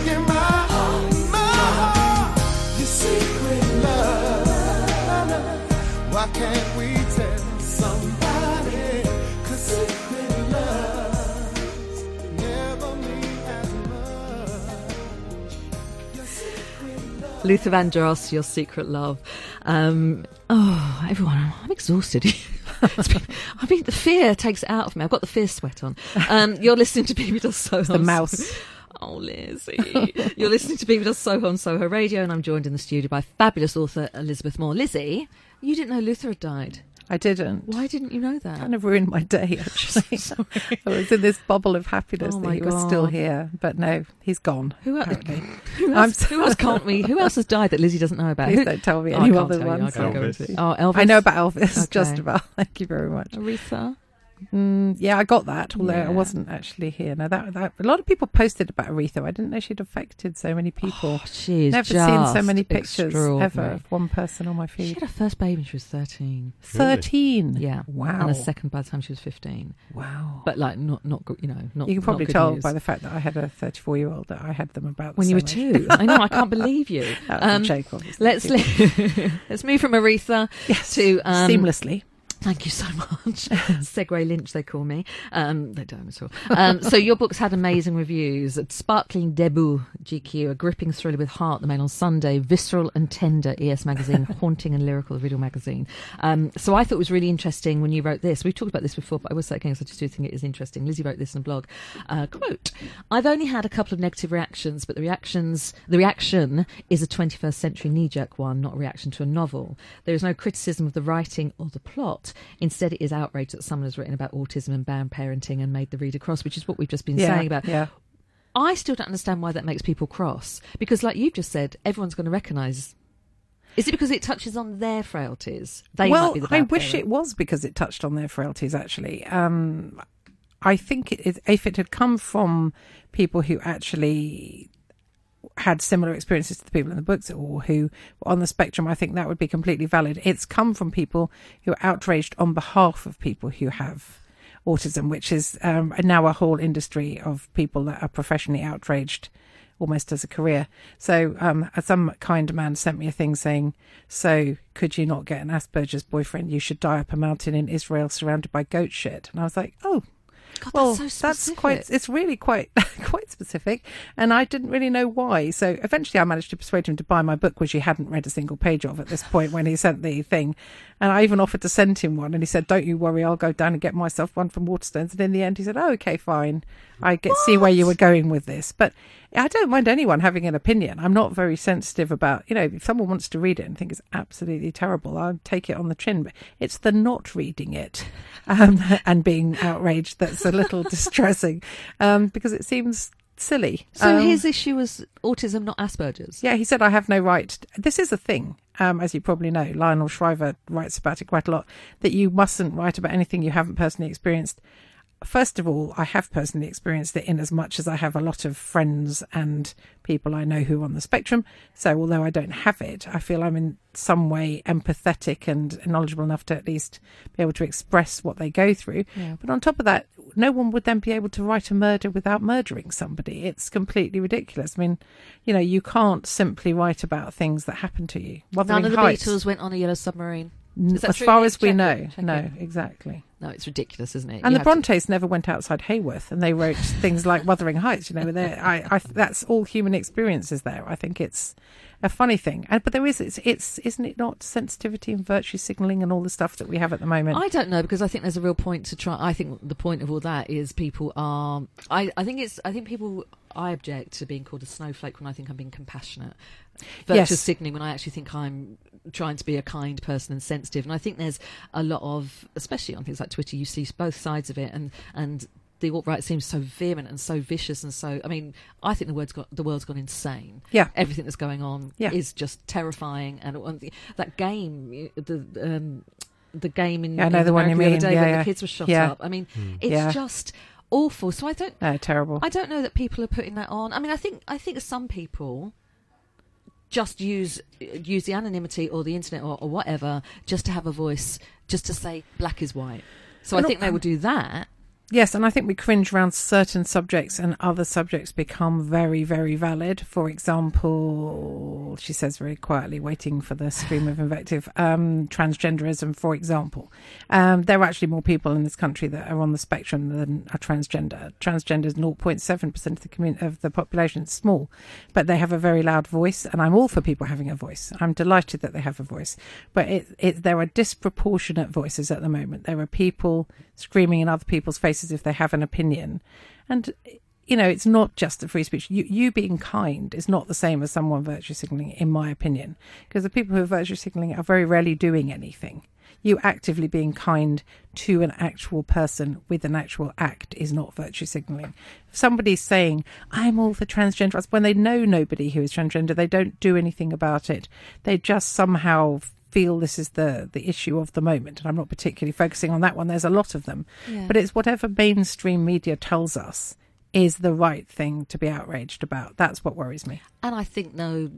give my heart, my heart, your secret love. Why can't we tell somebody? 'Cause secret loves never mean as much. Your secret love. Luther Vandross, Your Secret Love. Um, oh, everyone, I'm exhausted. It's been- I mean, the fear takes it out of me. I've got the fear sweat on. Um, you're listening to B B Does Soho. The mouse. Oh, Lizzie. You're listening to B B Does Soho on Soho Radio, and I'm joined in the studio by fabulous author Elizabeth Moore. Lizzie, you didn't know Luther had died. I didn't. Why didn't you know that? Kind of ruined my day, actually. I was in this bubble of happiness Oh that my he was still God. here, but no, he's gone. Who else, apparently. who, I'm else, so- who else can't we? Who else has died that Lizzie doesn't know about? Please Who- don't tell me Oh, any I can't other tell you, I ones. can't go Elvis. into it. Oh, Elvis. I know about Elvis, Okay. just about. Thank you very much. Aretha. Mm, yeah, I got that, although Yeah. I wasn't actually here. No, that, that a lot of people posted about Aretha. I didn't know she'd affected so many people. Oh, she is Never seen so just many pictures ever extraordinary. of one person on my She feed. had her first baby when she was thirteen. Thirteen. Yeah. Wow. And a second by the time she was fifteen. Wow. But like not not good, you know, not You can probably not good tell news. by the fact that I had a thirty-four-year-old that I had them about the when you were same two. age. I know, I can't believe you. That was Um, a joke, obviously. Let's li- let's move from Aretha yes. to um, seamlessly. Thank you so much. Segway Lynch, they call me. Um, they don't at all. Um, so your book's had amazing reviews. Sparkling Debut, G Q, A Gripping Thriller with Heart, The Mail on Sunday, Visceral and Tender, E S Magazine, Haunting and Lyrical, Riddle Magazine. Um, so I thought it was really interesting when you wrote this. We've talked about this before, but I will say it again because I just do think it is interesting. Lizzie wrote this in a blog. Uh, quote, I've only had a couple of negative reactions, but the reactions, the reaction is a twenty-first century knee-jerk one, not a reaction to a novel. There is no criticism of the writing or the plot. Instead, it is outrage that someone has written about autism and bad parenting and made the reader cross, which is what we've just been Yeah, saying about. yeah. I still don't understand why that makes people cross. Because like you've just said, everyone's going to recognise... Is it because it touches on their frailties? They well, might be the I bad wish parent. it was because it touched on their frailties, actually. Um, I think it, is- if it had come from people who actually had similar experiences to the people in the books or who were on the spectrum, I think that would be completely valid. It's come from people who are outraged on behalf of people who have autism, which is um, now a whole industry of people that are professionally outraged almost as a career. So um, some kind man sent me a thing saying, so could you not get an Asperger's boyfriend? You should die up a mountain in Israel surrounded by goat shit. And I was like, oh, God, well, that's so that's specific. quite, it's really quite, quite specific. And I didn't really know why. So eventually I managed to persuade him to buy my book, which he hadn't read a single page of at this point when he sent the thing. And I even offered to send him one. And he said, don't you worry, I'll go down and get myself one from Waterstones. And in the end, he said, oh, okay, fine. I get see where you were going with this. But I don't mind anyone having an opinion. I'm not very sensitive about, you know, if someone wants to read it and think it's absolutely terrible, I'll take it on the chin. But it's the not reading it um, and being outraged that's a little distressing um, because it seems silly. So Um, his issue was autism, not Asperger's. yeah, he said, I have no right. This is the thing, um, as you probably know, Lionel Shriver writes about it quite a lot, that you mustn't write about anything you haven't personally experienced. First of all, I have personally experienced it in as much as I have a lot of friends and people I know who are on the spectrum. So although I don't have it, I feel I'm in some way empathetic and knowledgeable enough to at least be able to express what they go through. Yeah. But on top of that, no one would then be able to write a murder without murdering somebody. It's completely ridiculous. I mean, you know, you can't simply write about things that happen to you. None Wuthering of the Heights, Beatles went on a yellow submarine. n- Is that as true? far as we Check know, it, check no, it. exactly. No, it's ridiculous, isn't it? And You the have to- Brontes never went outside Hayworth, and they wrote things like Wuthering Heights. You know, they're- I, I, that's all human experiences there. I think it's a funny thing, and but there is, it's, it's, isn't it not sensitivity and virtue signalling and all the stuff that we have at the moment? I don't know, because I think there's a real point to try. I think the point of all that is people are. I, I think it's. I think people. I object to being called a snowflake when I think I'm being compassionate. Virtuous Yes. signaling when I actually think I'm trying to be a kind person and sensitive. And I think there's a lot of, especially on things like Twitter, you see both sides of it, and and the alt-right seems so vehement and so vicious and so. I mean, I think the world's got the world's gone insane. Yeah. Everything that's going on Yeah. is just terrifying, and, and the, that game, the. Um, the game in, Yeah, I know in the one you America the mean. other day Yeah, when yeah. the kids were shot Yeah. up. I mean, it's Yeah. just awful. So I don't, No, terrible. I don't know that people are putting that on. I mean, I think, I think some people just use use the anonymity or the internet or, or whatever just to have a voice, just to say black is white. So I Well, think they will do that. Yes, and I think we cringe around certain subjects and other subjects become very, very valid. For example, she says very quietly, waiting for the stream of invective, um, transgenderism, for example. Um, there are actually more people in this country that are on the spectrum than are transgender. Transgender is zero point seven percent of the commun- of the population. It's small, but they have a very loud voice, and I'm all for people having a voice. I'm delighted that they have a voice. But it, it, there are disproportionate voices at the moment. There are people screaming in other people's faces if they have an opinion. And, you know, it's not just the free speech. You, you being kind is not the same as someone virtue signalling, in my opinion, because the people who are virtue signalling are very rarely doing anything. You actively being kind to an actual person with an actual act is not virtue signalling. If somebody's saying, I'm all for transgender rights, when they know nobody who is transgender, they don't do anything about it. They just somehow feel this is the the issue of the moment, and I'm not particularly focusing on that one. There's a lot of them, Yeah. but it's whatever mainstream media tells us is the right thing to be outraged about. That's what worries me. And I think no,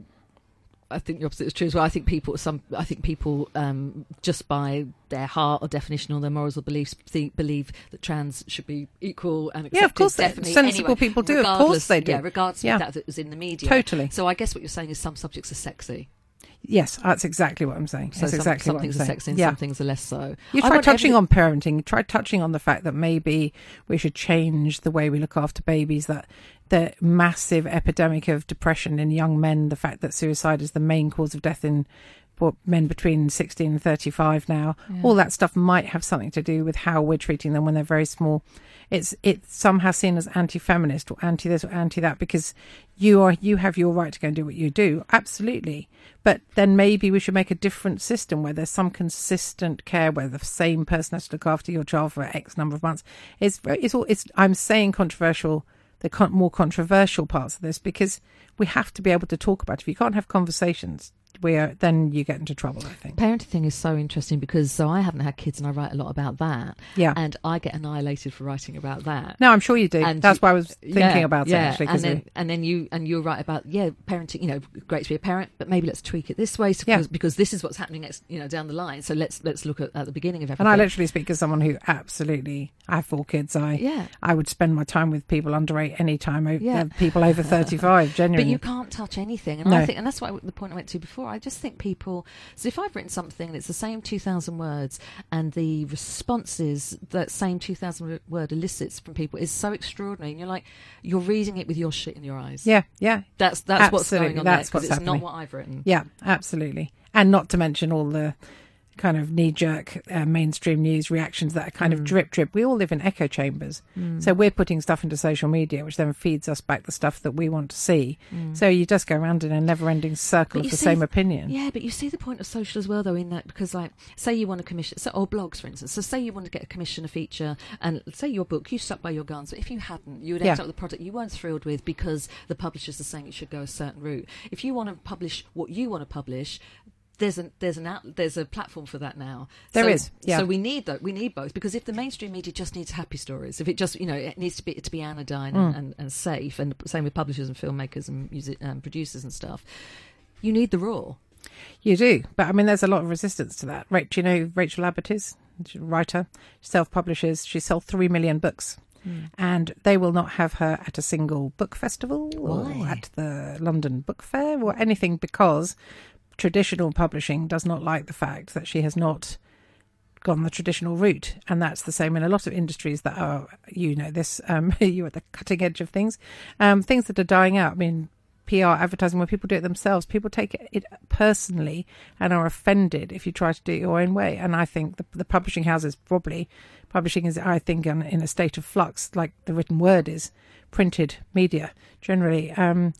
I think the opposite is true as well. I think people, some, I think people, um, just by their heart or definition or their morals or beliefs, think, believe that trans should be equal and accepted. Yeah, of course they- definitely. sensible Anyway, people do. Of course regardless- they do. Yeah, regardless Yeah. of that, that was in the media. Totally. So I guess what you're saying is some subjects are sexy. Yes, that's exactly what I'm saying. So That's some, exactly some what I'm things are saying. sexy and Yeah. some things are less so. You I try want touching every- on parenting, try touching on the fact that maybe we should change the way we look after babies, that the massive epidemic of depression in young men, the fact that suicide is the main cause of death in what, men between sixteen and thirty-five now, all that stuff might have something to do with how we're treating them when they're very small. It's it's somehow seen as anti-feminist or anti this or anti that because you are you have your right to go and do what you do, absolutely. But then maybe we should make a different system where there's some consistent care, where the same person has to look after your child for X number of months. It's it's all it's. I'm saying controversial. The con- more controversial parts of this because we have to be able to talk about it. If you can't have conversations, we are, then you get into trouble, I think. Parenting thing is so interesting because so I haven't had kids and I write a lot about that. Yeah. And I get annihilated for writing about that. No, I'm sure you do. And That's you- why I was thinking yeah, about yeah. it, actually. 'cause And then, we- and then you and you're right about yeah, parenting. You know, great to be a parent, but maybe let's tweak it this way so Yeah. because, because this is what's happening next. You know, down the line. So let's let's look at, at the beginning of everything. and I literally speak as someone who absolutely, I have four kids. I Yeah. I would spend my time with people under eight any time, o- Yeah. uh, people over thirty-five, But genuinely. you can't touch anything, and No. I think, and that's why the point I went to before. I just think people. So if I've written something and it's the same two thousand words, and the responses that same two thousand word elicits from people is so extraordinary, and you're like, you're reading it with your shit in your eyes. Yeah, yeah. That's that's what's Absolutely, going on that's there what's because it's happening. not what I've written. Yeah, absolutely. And not to mention all the kind of knee-jerk uh, mainstream news reactions that are kind Mm. of drip drip. We all live in echo chambers. So we're putting stuff into social media, which then feeds us back the stuff that we want to see. So you just go around in a never-ending circle But of you the see- same opinion. Yeah, but you see the point of social as well, though, in that because, like, say you want to commission, so, or blogs, for instance. So, say you want to get a commission a feature, and say your book, you stuck by your guns. But if you hadn't, you would end Yeah. up with a product you weren't thrilled with because the publishers are saying it should go a certain route. If you want to publish what you want to publish. There's an there's an out, there's a platform for that now. There so, is, yeah. So we need that. We need both because if the mainstream media just needs happy stories, if it just you know it needs to be to be anodyne Mm. and, and, and safe, and same with publishers and filmmakers and music um, producers and stuff, you need the raw. You do, but I mean, there's a lot of resistance to that. Right? Do you know who Rachel Abbott is? She's a writer, self-publishes. She sold three million books, and they will not have her at a single book festival or Why? at the London Book Fair or anything because traditional publishing does not like the fact that she has not gone the traditional route, and that's the same in a lot of industries that are, you know, this um, you're at the cutting edge of things, um, things that are dying out. I mean, P R advertising, when people do it themselves, people take it personally and are offended if you try to do it your own way. And I think the, the publishing houses probably publishing is, I think, in, in a state of flux, like the written word is, printed media generally. Um,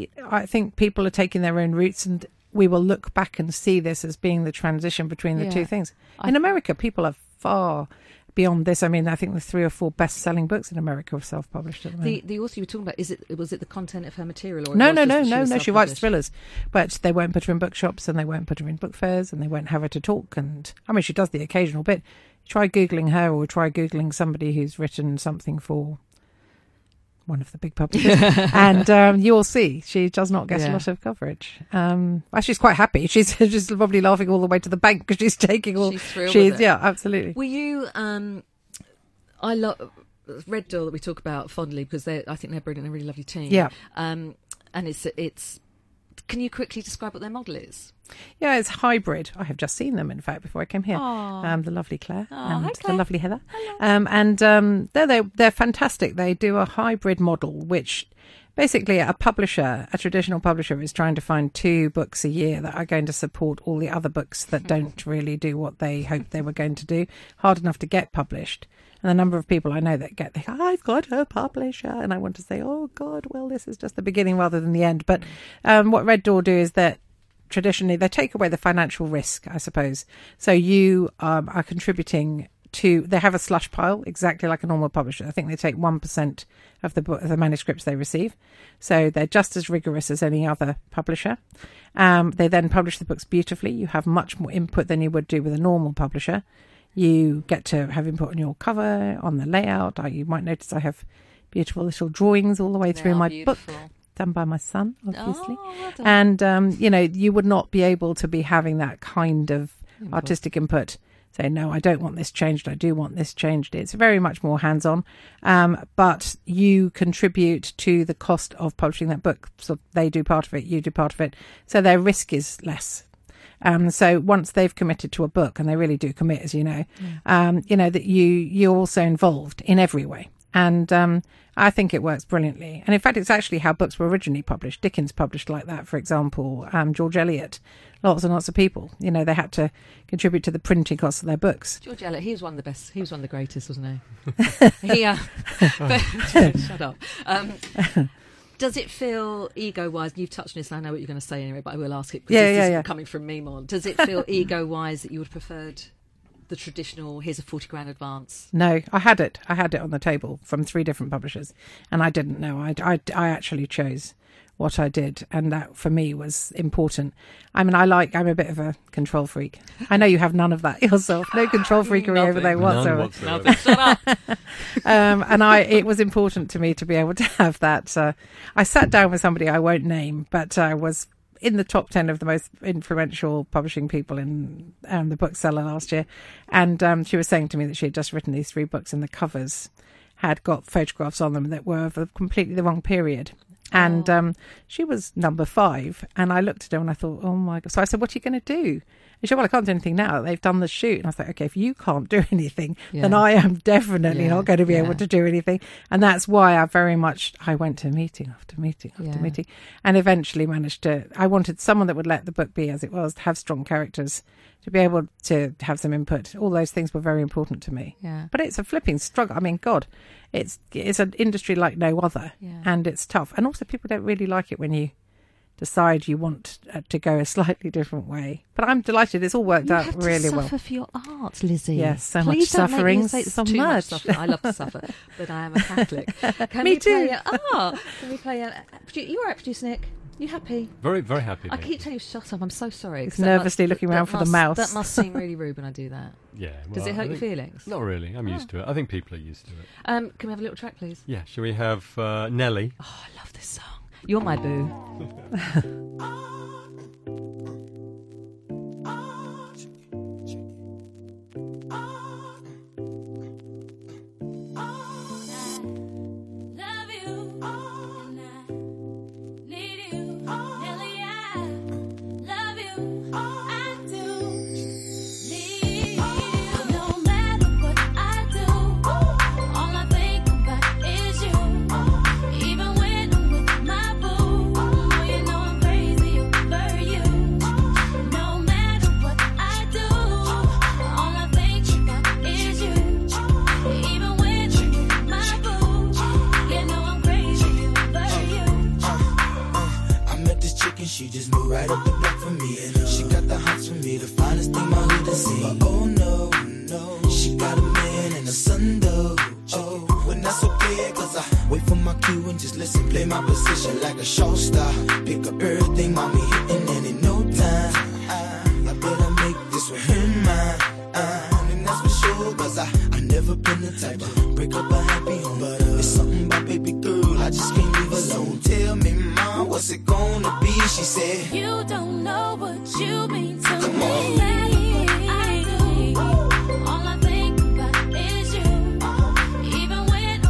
I think people are taking their own routes, and we will look back and see this as being the transition between the Yeah. two things. I- In America, people are far beyond this. I mean, I think the three or four best-selling books in America are self-published at the moment. The the author you were talking about, is it was it the content of her material? Or it No, was no, just no, that she no, was no. She writes self-published? thrillers, but they won't put her in bookshops, and they won't put her in book fairs, and they won't have her to talk. And I mean, she does the occasional bit. Try googling her, or try googling somebody who's written something for one of the big publishers, and um, you'll see she does not get Yeah. a lot of coverage. Um, well, she's quite happy. She's just probably laughing all the way to the bank because she's taking all. She's thrilled she's with it. yeah, absolutely. Were you? Um, I love. Red Door that we talk about fondly because they I think they're brilliant, a really lovely team. Yeah. Um, and it's it's. Can you quickly describe what their model is? Yeah, it's hybrid. I have just seen them, in fact, before I came here. Aw. Um, the lovely Claire Aw, and hi, the Claire. lovely Heather. Um, and um, they're, they're, they're fantastic. They do a hybrid model, which basically a publisher, a traditional publisher, is trying to find two books a year that are going to support all the other books that don't really do what they hoped they were going to do, hard enough to get published. And the number of people I know that get, they go, I've got a publisher. And I want to say, oh, God, well, this is just the beginning rather than the end. But um, what Red Door do is that traditionally they take away the financial risk, I suppose. So you um, are contributing to, they have a slush pile exactly like a normal publisher. I think they take one percent of the, book, of the manuscripts they receive. So they're just as rigorous as any other publisher. Um, they then publish the books beautifully. You have much more input than you would do with a normal publisher. You get to have input on your cover, on the layout. I, you might notice I have beautiful little drawings all the way They through are my beautiful. book, done by my son, obviously. Oh, well done. And, um, you know, you would not be able to be having that kind of Input. artistic input. Say, no, I don't want this changed. I do want this changed. It's very much more hands-on. Um, but you contribute to the cost of publishing that book. So they do part of it, you do part of it. So their risk is less. Um, so once they've committed to a book, and they really do commit, as you know, um, you know, that you, you're also involved in every way. And um, I think it works brilliantly. And in fact, it's actually how books were originally published. Dickens published like that, for example, um, George Eliot, lots and lots of people. You know, they had to contribute to the printing costs of their books. George Eliot, he was one of the best. He was one of the greatest, wasn't he? he uh, but, shut up. Um, does it feel ego-wise? You've touched on this, and I know what you're going to say anyway, but I will ask it because Yeah, this yeah, is yeah. coming from me more. Does it feel ego-wise that you would have preferred the traditional, here's a forty grand advance? No, I had it. I had it on the table from three different publishers, and I didn't know. I, I, I actually chose what I did, and that for me was important. I mean, I like, I'm a bit of a control freak. I know you have none of that yourself. No control freakery over there None whatsoever. whatsoever. Nothing, shut up. um, and I, it was important to me to be able to have that. Uh, I sat down with somebody I won't name, but I was in the top ten of the most influential publishing people in um, the bookseller last year. And um, she was saying to me that she had just written these three books, and the covers had got photographs on them that were of a completely the wrong period. And um, she was number five. And I looked at her and I thought, oh my God. So I said, what are you going to do? And she said, well, I can't do anything now. They've done the shoot. And I was like, okay, if you can't do anything, Yeah. then I am definitely Yeah, not going to be yeah. able to do anything. And that's why I very much, I went to meeting after meeting after Yeah. meeting, and eventually managed to, I wanted someone that would let the book be as it was, to have strong characters, to be able to have some input. All those things were very important to me. Yeah. But it's a flipping struggle. I mean, God, it's it's an industry like no other, Yeah. and it's tough. And also, people don't really like it when you decide you want uh, to go a slightly different way. But I'm delighted; it's all worked You out have to really suffer well. for your art, Lizzie. Yes, so Please much don't make me suffering, say it's so too much. suffering. I love to suffer, but I am a Catholic. Can Me we play too. A, ah, can we play a, produ- you all right, producer Nick? You happy? Very, very happy. I thank keep you. telling you, shut up. I'm so sorry. He's 'cause that nervously must- looking that around for the must- mouse. That must seem really rude when I do that. Yeah. Does well, it hurt I your think- feelings? Not really. I'm used Oh. to it. I think people are used to it. Um, can we have a little track, please? Yeah. Shall we have uh, Nelly? Oh, I love this song. You're my boo. Love you, and I need you, Nelly. I love you, I do need you. No matter what I do, all I think about is you. Even when I'm with my boo, oh, you know I'm crazy over you. No matter what I do, all I think about is you. Even when I'm with my boo, you know I'm crazy over you. I met this chick and she just moved right up the block for me. And uh, she got the hots for me, the finest thing my hood has seen. But oh no, no, she got a man and a son though. Oh, when that's okay, cause I wait for my cue and just listen, play my position like a show star. Pick up everything, mommy hitting, and in no time, I, I better make this with her mine. Uh, and that's for sure, cause I, I never been the type to break up a happy home. But uh, it's something about baby girl, I just can't leave alone. Tell me, mom, what's it gonna be? She said, You don't know what you mean to Come me. on. No matter what I do, all I think about is you. Even when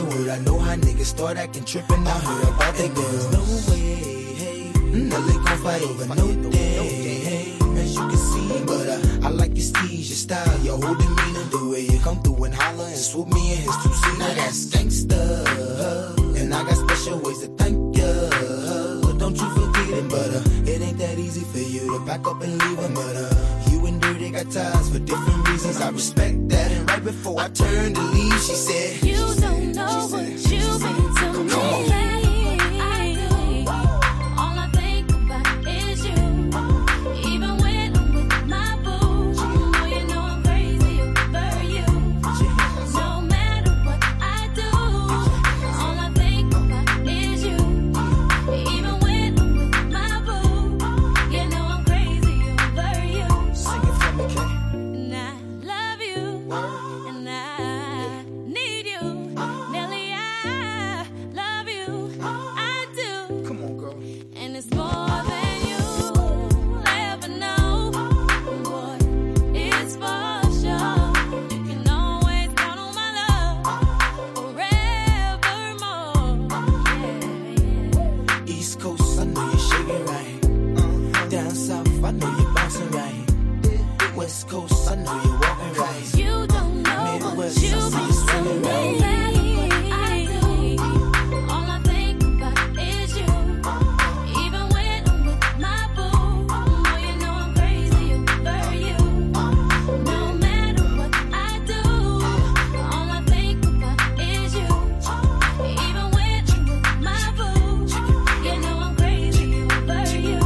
word. I know how niggas start acting trippin'. I heard about that girl. There's no way, hey, Nelly gon' fight over no day, hey, as you can see. But uh, I like your steez, your style, your whole demeanor, the way you come through and holler and swoop me in his two seat. Now that's gangsta, and I got special ways to thank you. Don't you forget it, but uh, it ain't that easy for you to back up and leave him. But uh, you and Dirty got ties for different reasons. I respect that. And right before I turned to leave, she said, You don't know what you've been to me. I do. All I think about is you. Even when I'm with my boo, oh, you know I'm crazy over you. No matter what I do, all I think about is you. Even when I'm with my boo, you know I'm crazy over you. Sing it for me, Kay. And I love you, and I need you. Nelly, I love you, I do. Come on, girl. And it's more than you'll ever know. Boy, it's for sure. You can always count on my love forevermore. Yeah, yeah. East Coast, I know you're shaking right. Down south, I know you're bouncing right. West Coast, I know you're walking right. You don't know what Midwest, I you've see been you swinging to right. me. I do. All I think about is you. Even when I'm with my boo, oh, you know I'm crazy over you. No matter what I do, all I think about is you. Even when I'm with my boo, you know I'm crazy over you.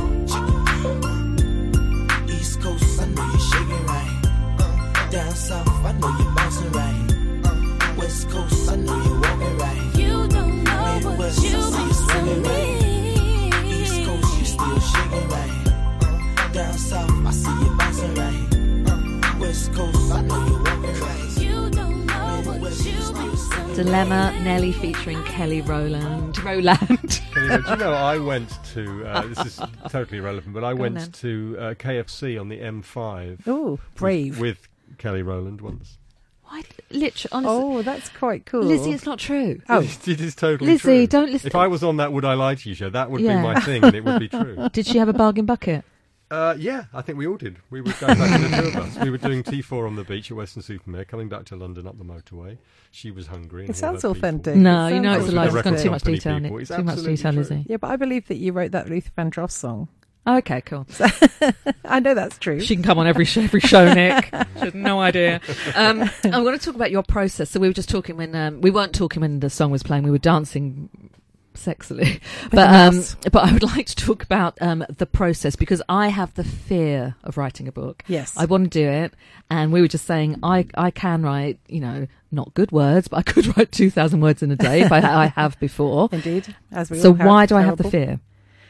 East Coast, I know you're shaking right. Down south, I know you're bouncing right. West Coast, I know you're walking right. You don't know what Midwest, I you've see been you swinging to right. me. East Coast, you still shaking right. Down south, I see you bouncing right. West Coast, I know you're walking right. You don't know what Midwest, you you've still been swinging to Dilemma, Nelly featuring Kelly Rowland. Rowland. Anyway, do you know, I went to, uh, this is totally irrelevant, but I Go on went then. to uh, K F C on the M five. Oh, brave. With, with Kelly Rowland once. Why, literally, honestly. Oh, that's quite cool. Lizzie, it's not true. Oh. It is totally Lizzie, true. don't listen- If I was on that Would I Lie to You show, that would Yeah. be my thing, and it would be true. Did she have a bargain bucket? Uh, yeah, I think we all did. We were going back to the two of us. We were doing T four on the beach at Western Supermare, coming back to London up the motorway. She was hungry. And It all sounds her people. authentic. No, It you know sounds it's a With lie. the It's gone record too much company detail. people. Nick. It's Too much absolutely detail, true. Lizzie. Yeah, but I believe that you wrote that Luther Vandross song. Oh, okay, cool. I know that's true. She can come on every show, every show, Nick. She had no idea. Um, I'm going to talk about your process. So we were just talking when um, we weren't talking when the song was playing. We were dancing sexily, but um, mouse. but I would like to talk about um, the process because I have the fear of writing a book. Yes. I want to do it, and we were just saying I I can write, you know, not good words, but I could write two thousand words in a day if I, I have before. Indeed. As we So all have. why do I have the Terrible. fear?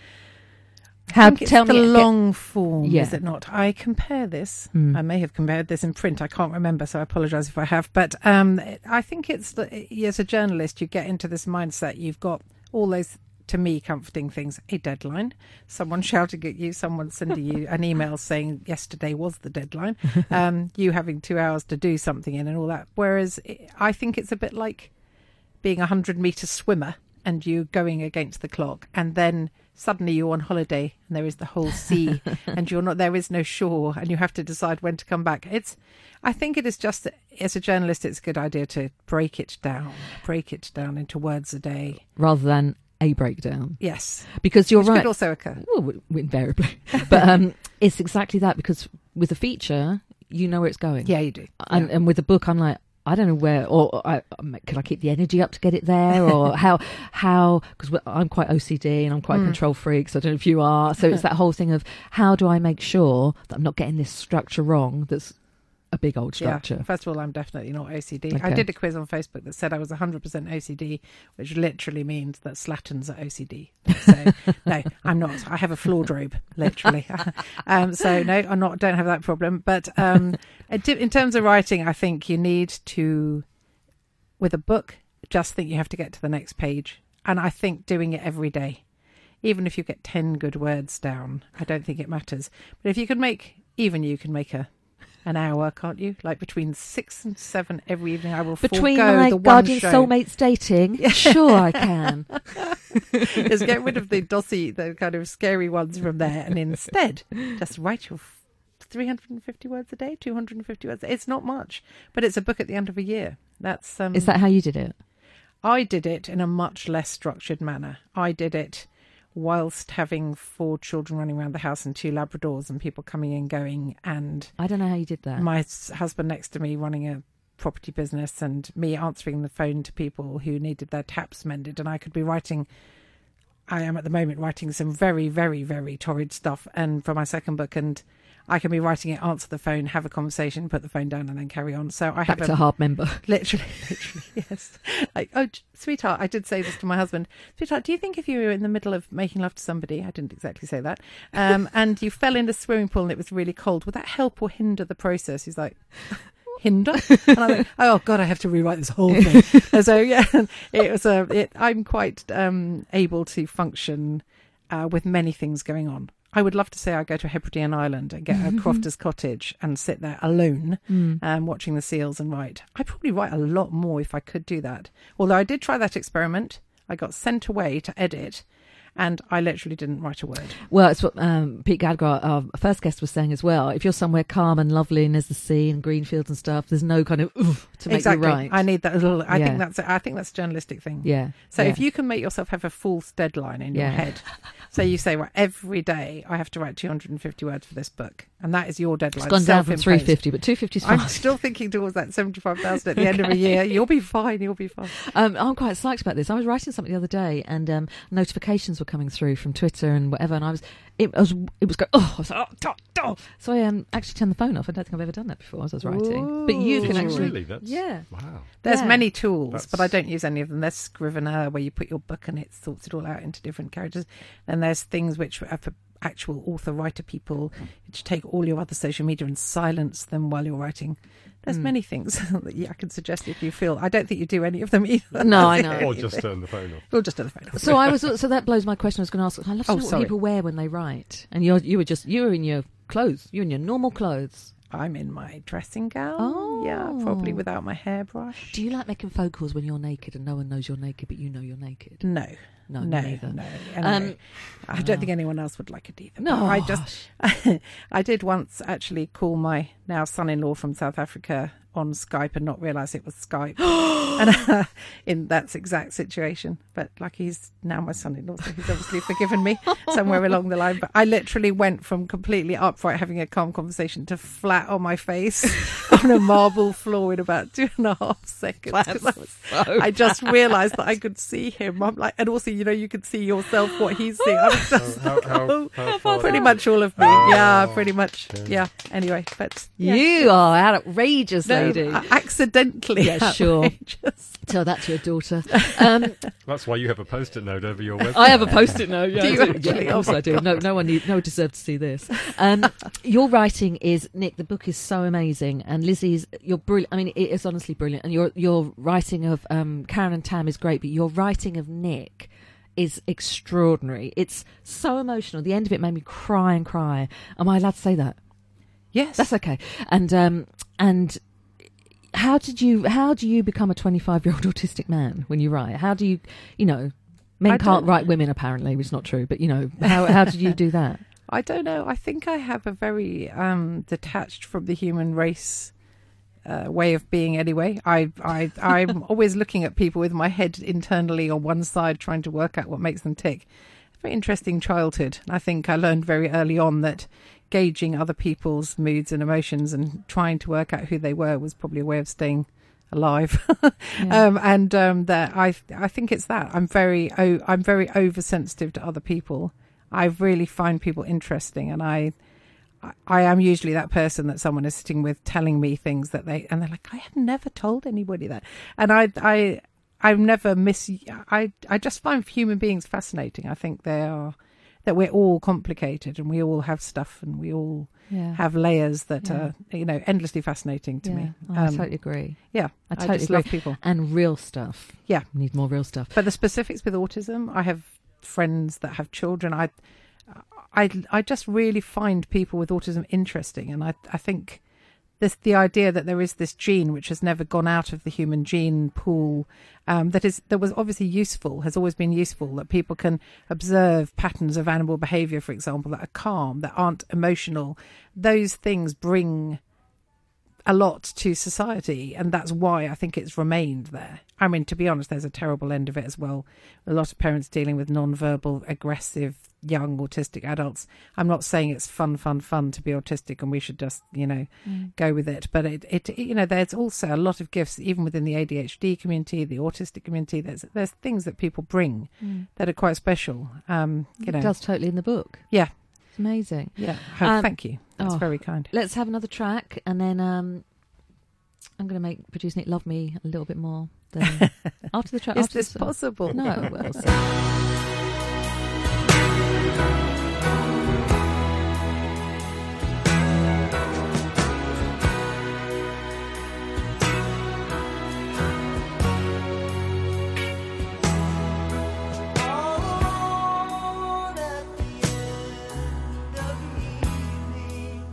I How think it's tell the me long form, Yeah. is it not? I compare this. Hmm. I may have compared this in print. I can't remember, so I apologise if I have. But um, I think it's the, as a journalist, you get into this mindset. You've got all those, to me, comforting things: a deadline, someone shouting at you, someone sending you an email saying yesterday was the deadline, um, you having two hours to do something in, and all that. Whereas I think it's a bit like being a hundred metre swimmer and you going against the clock, and then suddenly you're on holiday and there is the whole sea and you're not, there is no shore, and you have to decide when to come back. It's, I think it is just, as a journalist, it's a good idea to break it down, break it down into words a day. rather than a breakdown? Yes. Because you're Which right. could also occur. Well, w- invariably, but um, it's exactly that. Because with a feature, you know where it's going. Yeah, you do. And, Yeah. and with a book, I'm like, I don't know where, or I, um, can I keep the energy up to get it there, or how, how? Because I'm quite O C D and I'm quite a Mm. control freak. So I don't know if you are. So it's that whole thing of how do I make sure that I'm not getting this structure wrong? That's a big old structure. Yeah. First of all, I'm definitely not O C D. I Okay. did a quiz on Facebook that said I was one hundred percent O C D, which literally means that slatterns are O C D. So, no, I'm not. I have a floordrobe, literally. um, so, no, I'm not, don't have that problem. But um, in t- in terms of writing, I think you need to, with a book, just think you have to get to the next page. And I think doing it every day, even if you get ten good words down, I don't think it matters. But if you can make, even you can make a an hour, can't you? Like between six and seven every evening, I will Between forego my the one Guardian show. Soulmates dating, sure I can. Just get rid of the dossy, the kind of scary ones from there, and instead just write your three hundred fifty words a day, two hundred fifty words. It's not much, but it's a book at the end of a year. That's um, Is that how you did it? I did it in a much less structured manner. I did it whilst having four children running around the house and two Labradors and people coming and going, and I don't know how you did that. my s- husband next to me running a property business and me answering the phone to people who needed their taps mended, and I could be writing I am at the moment writing some very very very torrid stuff and for my second book, and I can be writing it, answer the phone, have a conversation, put the phone down and then carry on. So I Back have to a, hard member. literally literally yes, like, oh j- sweetheart, I did say this to my husband, sweetheart, do you think if you were in the middle of making love to somebody, I didn't exactly say that, um and you fell in a swimming pool and it was really cold, would that help or hinder the process? He's like, hinder? And I went, oh God, I have to rewrite this whole thing. And so yeah, it was a. It, I'm quite um, able to function uh, with many things going on. I would love to say I go to a Hebridean island and get a crofter's cottage and sit there alone, Mm. um, watching the seals and write. I'd probably write a lot more if I could do that. Although I did try that experiment. I got sent away to edit, and I literally didn't write a word. Well, it's what um, Pete Gallagher, our first guest, was saying as well. If you're somewhere calm and lovely and there's the sea and green fields and stuff, there's no kind of oof to make Exactly. you right. I need that little. I Yeah. think that's. I think that's a journalistic thing. Yeah. So yeah. if you can make yourself have a false deadline in your Yeah. head, so you say, well, every day I have to write two hundred fifty words for this book, and that is your deadline. It's gone down from self-imposed. three fifty, but two fifty is fine. I'm still thinking towards that seventy-five thousand at the end of a year. You'll be fine. You'll be fine. Um, I'm quite psyched about this. I was writing something the other day, and um, notifications were coming through from Twitter and whatever, and I was, it was, it was going, oh, I was like, oh, duh, duh. So I um, actually turned the phone off. I don't think I've ever done that before as I was writing. But you Ooh. can Did you actually, really? That's, yeah. Wow. There's Yeah. many tools, That's- but I don't use any of them. There's Scrivener, where you put your book and it sorts it all out into different characters. And there's things which are for actual author writer people, which take all your other social media and silence them while you're writing. There's Mm. many things that you, I can suggest if you feel. I don't think you do any of them either. No, I know. Or just turn the phone off. We'll just do the phone off. So I was, so that blows my question. I was going to ask. I love to Oh, know what sorry. people wear when they write, and you you were just you were in your clothes, you were in your normal clothes. I'm in my dressing gown. Oh. Yeah, probably without my hairbrush. Do you like making phone calls when you're naked and no one knows you're naked, but you know you're naked? No. No, no, me neither. no. And Um, no. I don't think anyone else would like it either. No, I just, I did once actually call my now son-in-law from South Africa on Skype and not realise it was Skype, and uh, in that exact situation. But like, he's now my son-in-law, so he's obviously forgiven me somewhere along the line. But I literally went from completely upright, having a calm conversation, to flat on my face on a marble floor in about two and a half seconds. 'Cause I, was, so I just realised that I could see him. I'm like, and also, you know, you could see yourself what he's seeing. I was just How, how, oh, how far pretty down? much all of me. Oh, yeah, pretty much. okay. Yeah. Anyway, but yeah. You are outrageous, No, lady. a- accidentally. Yeah, sure. outrageous. Tell that to your daughter. Um, That's why you have a post-it note over your website. I have a post-it note. Yeah, Do I you do. actually? Yeah, of course Oh, I do. No, no one need, no one deserves to see this. Um, your writing is, Nick. The book is so amazing, and Lizzie's, you're brilliant. I mean, it is honestly brilliant. And your your writing of um, Karen and Tam is great, but your writing of Nick is extraordinary. It's so emotional. The end of it made me cry and cry. Am I allowed to say that? Yes. That's okay. And um, and how did you? How do you become a twenty-five-year-old autistic man when you write? How do you? You know, men I can't don't- write women apparently, which is not true. But you know, how how did you do that? I don't know. I think I have a very um, detached from the human race uh, way of being anyway. I, I, I'm always looking at people with my head internally on one side, trying to work out what makes them tick. Very interesting childhood. I think I learned very early on that gauging other people's moods and emotions and trying to work out who they were was probably a way of staying alive. Yeah. um, and um, that I, I think it's that I'm very, oh, I'm very oversensitive to other people. I really find people interesting, and I, I am usually that person that someone is sitting with telling me things that they, and they're like, I have never told anybody that, and I, I, I've never miss. I, I just find human beings fascinating. I think they are, that we're all complicated, and we all have stuff, and we all Yeah. have layers that Yeah. are, you know, endlessly fascinating to Yeah. me. Oh, I Um, totally agree. Yeah, I I, totally just agree. love people. And real stuff. Yeah. We need more real stuff. But the specifics with autism, I have friends that have children. I, I, I just really find people with autism interesting, and I, I think this the idea that there is this gene which has never gone out of the human gene pool, um, that is that was obviously useful, has always been useful, that people can observe patterns of animal behaviour, for example, that are calm, that aren't emotional. Those things bring a lot to society, and that's why I think it's remained there. I mean, to be honest, there's a terrible end of it as well. A lot of parents dealing with non-verbal, aggressive, young autistic adults. I'm not saying it's fun, fun, fun to be autistic and we should just, you know, Mm. go with it. But it, it, you know, there's also a lot of gifts, even within the A D H D community, the autistic community. There's there's things that people bring Mm. that are quite special. Um, you know, It does totally in the book. yeah, It's amazing. yeah. Oh, Um, thank you. That's oh. very kind. Let's have another track, and then um, I'm going to make producer Nick love me a little bit more. Than after the track. Is after this the- possible? No, well, so- Alone at the end of evening,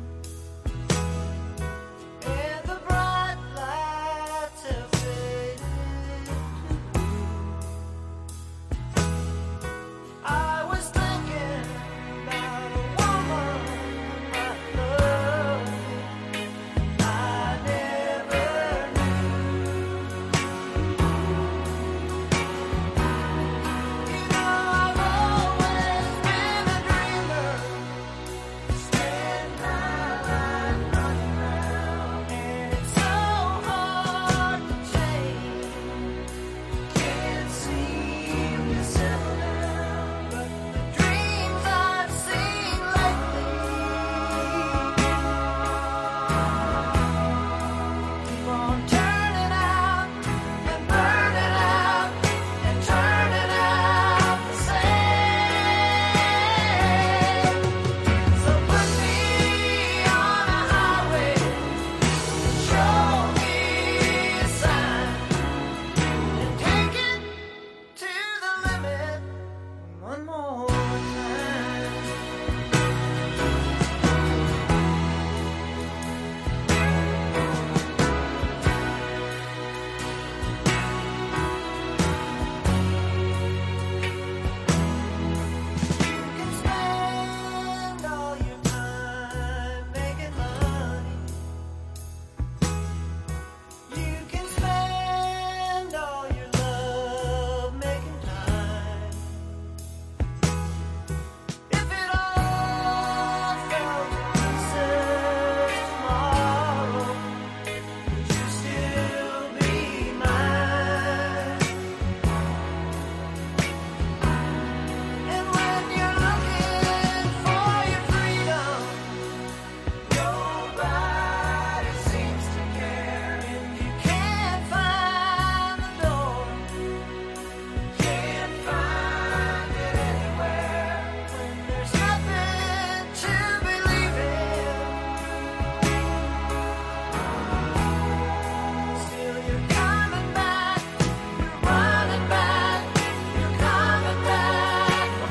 and the bright lights have faded to blue. I was thinking about a woman I loved, I never knew. You know I've always been a dreamer, spend my life running round, and it's so hard to change. Can't seem to settle down, but the dreams I've seen lately keep on turning out and burning out and turning out the same. So put me on a highway, show me a sign, and take it to the limit one more time. You can spend all your time making money. You can spend all your love making time. If it all fell to pieces tomorrow, would you still be mine? And when you're looking for your freedom, nobody seems to care, and you can't find the door, can't find it anywhere. When there's nothing to believe in, still you're coming back, you're running back, you're coming back for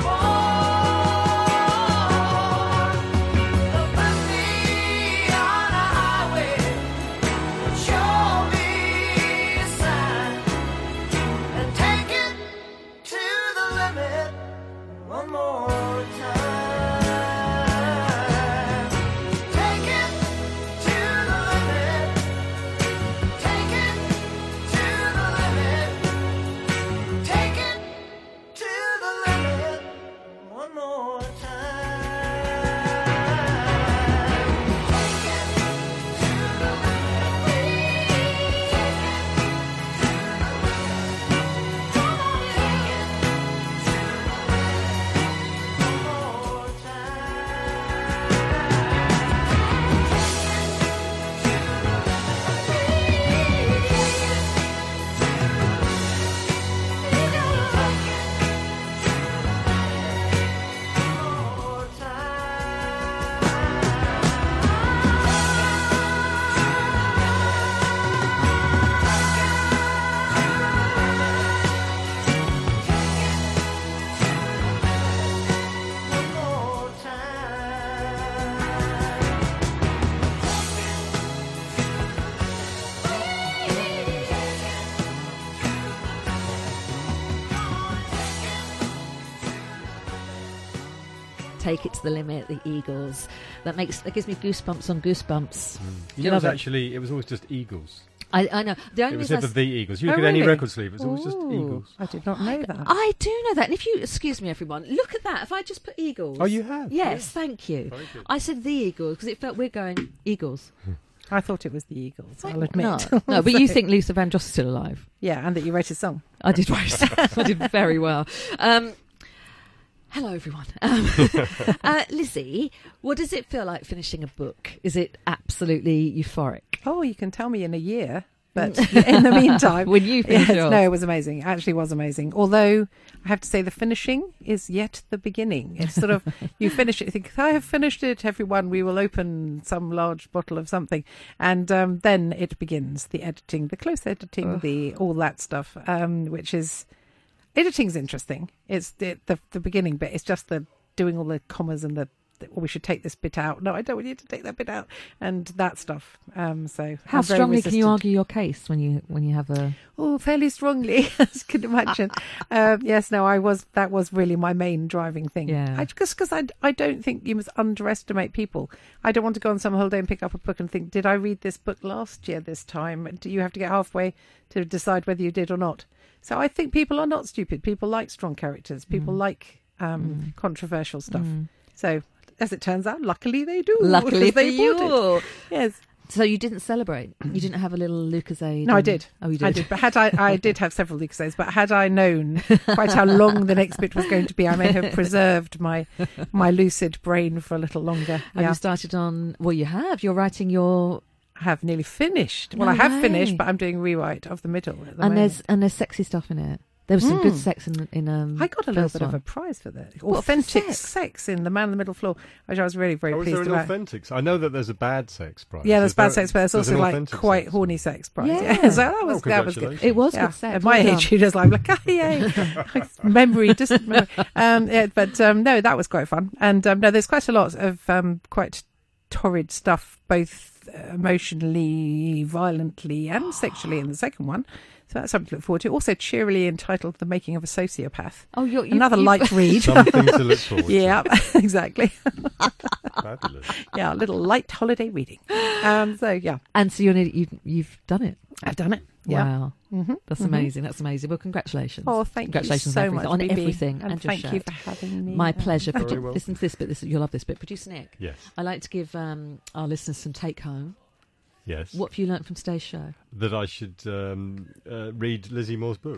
more. So put me on a highway, show me a sign, and take it to the limit one more time. Take it to the limit. Take it to the limit. Take it to the limit one more time. Take it to the limit. Take It to the Limit, the Eagles. That makes that gives me goosebumps on goosebumps. Do You you know, it was love it? actually, it was always just Eagles. I, I know. The only It was reason I never s- the Eagles. You Oh, look at any really? record sleeve, it's always just Ooh, Eagles. I did not know that. I do know that. And if you excuse me, everyone, look at that. If I just put Eagles. Oh, you have? Yes, thank you. Very good. I said the Eagles because it felt weird going Eagles. I thought it was the Eagles, I'll admit. No, no, but you So- think Luther Vandross is still alive? Yeah, and that you wrote a song. I did right. I did very well. Um, hello, everyone. Um, uh, Lizzie, what does it feel like finishing a book? Is it absolutely euphoric? Oh, you can tell me in a year. But in the meantime, When you finish yes, yours. no, it was amazing. It actually was amazing. Although I have to say, the finishing is yet the beginning. It's sort of you finish it, you think, I have finished it. Everyone, we will open some large bottle of something, and um, then it begins the editing, the close editing, the all that stuff, um, which is editing's interesting. It's the, the the beginning bit. It's just the doing all the commas and the. Or we should take this bit out. No, I don't want you to take that bit out, and that stuff. Um, so How I'm very strongly can you resistant. argue your case when you when you have a? Oh, fairly strongly, as you can imagine. um, yes, no, I was. That was really my main driving thing. Yeah. I, just because I, I don't think you must underestimate people. I don't want to go on some holiday and pick up a book and think, did I read this book last year this time? Do you have to get halfway to decide whether you did or not? So I think people are not stupid. People like strong characters. People like um, controversial stuff. So. As it turns out, luckily they do. Luckily because they for bought it. you. Yes. So you didn't celebrate. You didn't have a little Lucozade. No, I and- did. Oh, you did. I did. But had I, I did have several Lucozades. But had I known quite how long the next bit was going to be, I may have preserved my my lucid brain for a little longer. Have Yeah. you started on? Well, you have. You're writing your. I have nearly finished. Well, No I have way. finished, but I'm doing rewrite of the middle at the And moment. there's and there's sexy stuff in it. There was some good Mm. sex in in um. I got a little first bit of one. a prize for that. What, Authentic sex? sex? in The Man in the Middle Floor, which I was really very Oh, is there pleased an about. authentic? I know that there's a bad sex prize. Yeah, there's Is bad there- sex, but there's also an like authentic quite sex horny one? sex prize. Yeah. Yeah, so that Oh, was that was good. congratulations. It was Yeah. good sex. At well my done. age, you just like, like ah, yay, memory, distant memory. Um, yeah, but um, no, that was quite fun. And um, no, there's quite a lot of um, quite torrid stuff, both emotionally, violently, and sexually in the second one. So that's something to look forward to. Also, cheerily entitled "The Making of a Sociopath." Oh, you're, you Another you- light read. Something to look forward to. Yeah, exactly. Fabulous. Yeah, a little light holiday reading. Um, so yeah, And so you're nearly, you you've done it. I've done it. Yeah. Wow, Mm-hmm. that's amazing. That's amazing. Well, congratulations. Oh, thank you congratulations so on everything, much, on Bibi. everything, and, and your thank show. you for having me. My pleasure. Very Produ- welcome. Listen to this bit. This, you'll love this bit. Producer Nick, Yes. I like to give um, our listeners some take home. Yes. What have you learnt from today's show? That I should um, uh, read Lizzie Moore's book.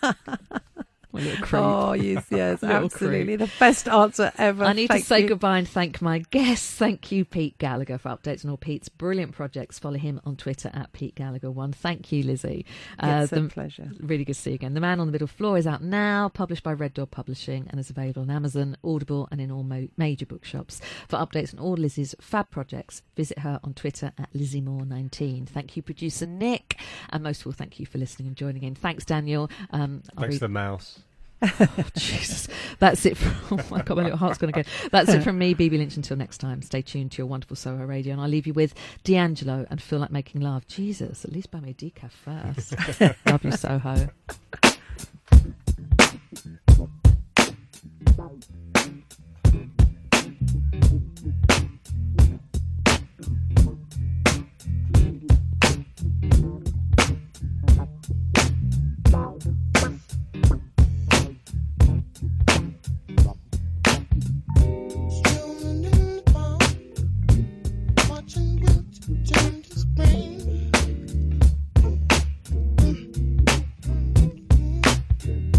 Well, little creep. Oh yes, yes, Little absolutely, the best answer ever. I need Thank to say you. goodbye and thank my guests. Thank you, Pete Gallagher, for updates on all Pete's brilliant projects. Follow him on Twitter at Pete Gallagher one. Thank you, Lizzie. It's a the- pleasure. Really good to see you again. The Man on the Middle Floor is out now, published by Red Dog Publishing, and is available on Amazon, Audible, and in all mo- major bookshops. For updates on all Lizzie's fab projects, visit her on Twitter at Lizzie Moore nineteen. Thank you, producer Nick, and most of all, thank you for listening and joining in. Thanks, Daniel. Um, I'll Thanks read- to the mouse. Oh, Jesus. That's it. From, oh, my God, my little heart's going to go. That's it from me, Bibi Lynch. Until next time, stay tuned to your wonderful Soho Radio, and I'll leave you with D'Angelo and Feel Like Making Love. Jesus, at least buy me a decaf first. Love you, Soho. Strolling in the park, watching winter turn to spring.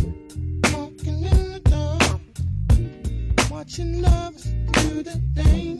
Walking in the dark, watching lovers do the thing.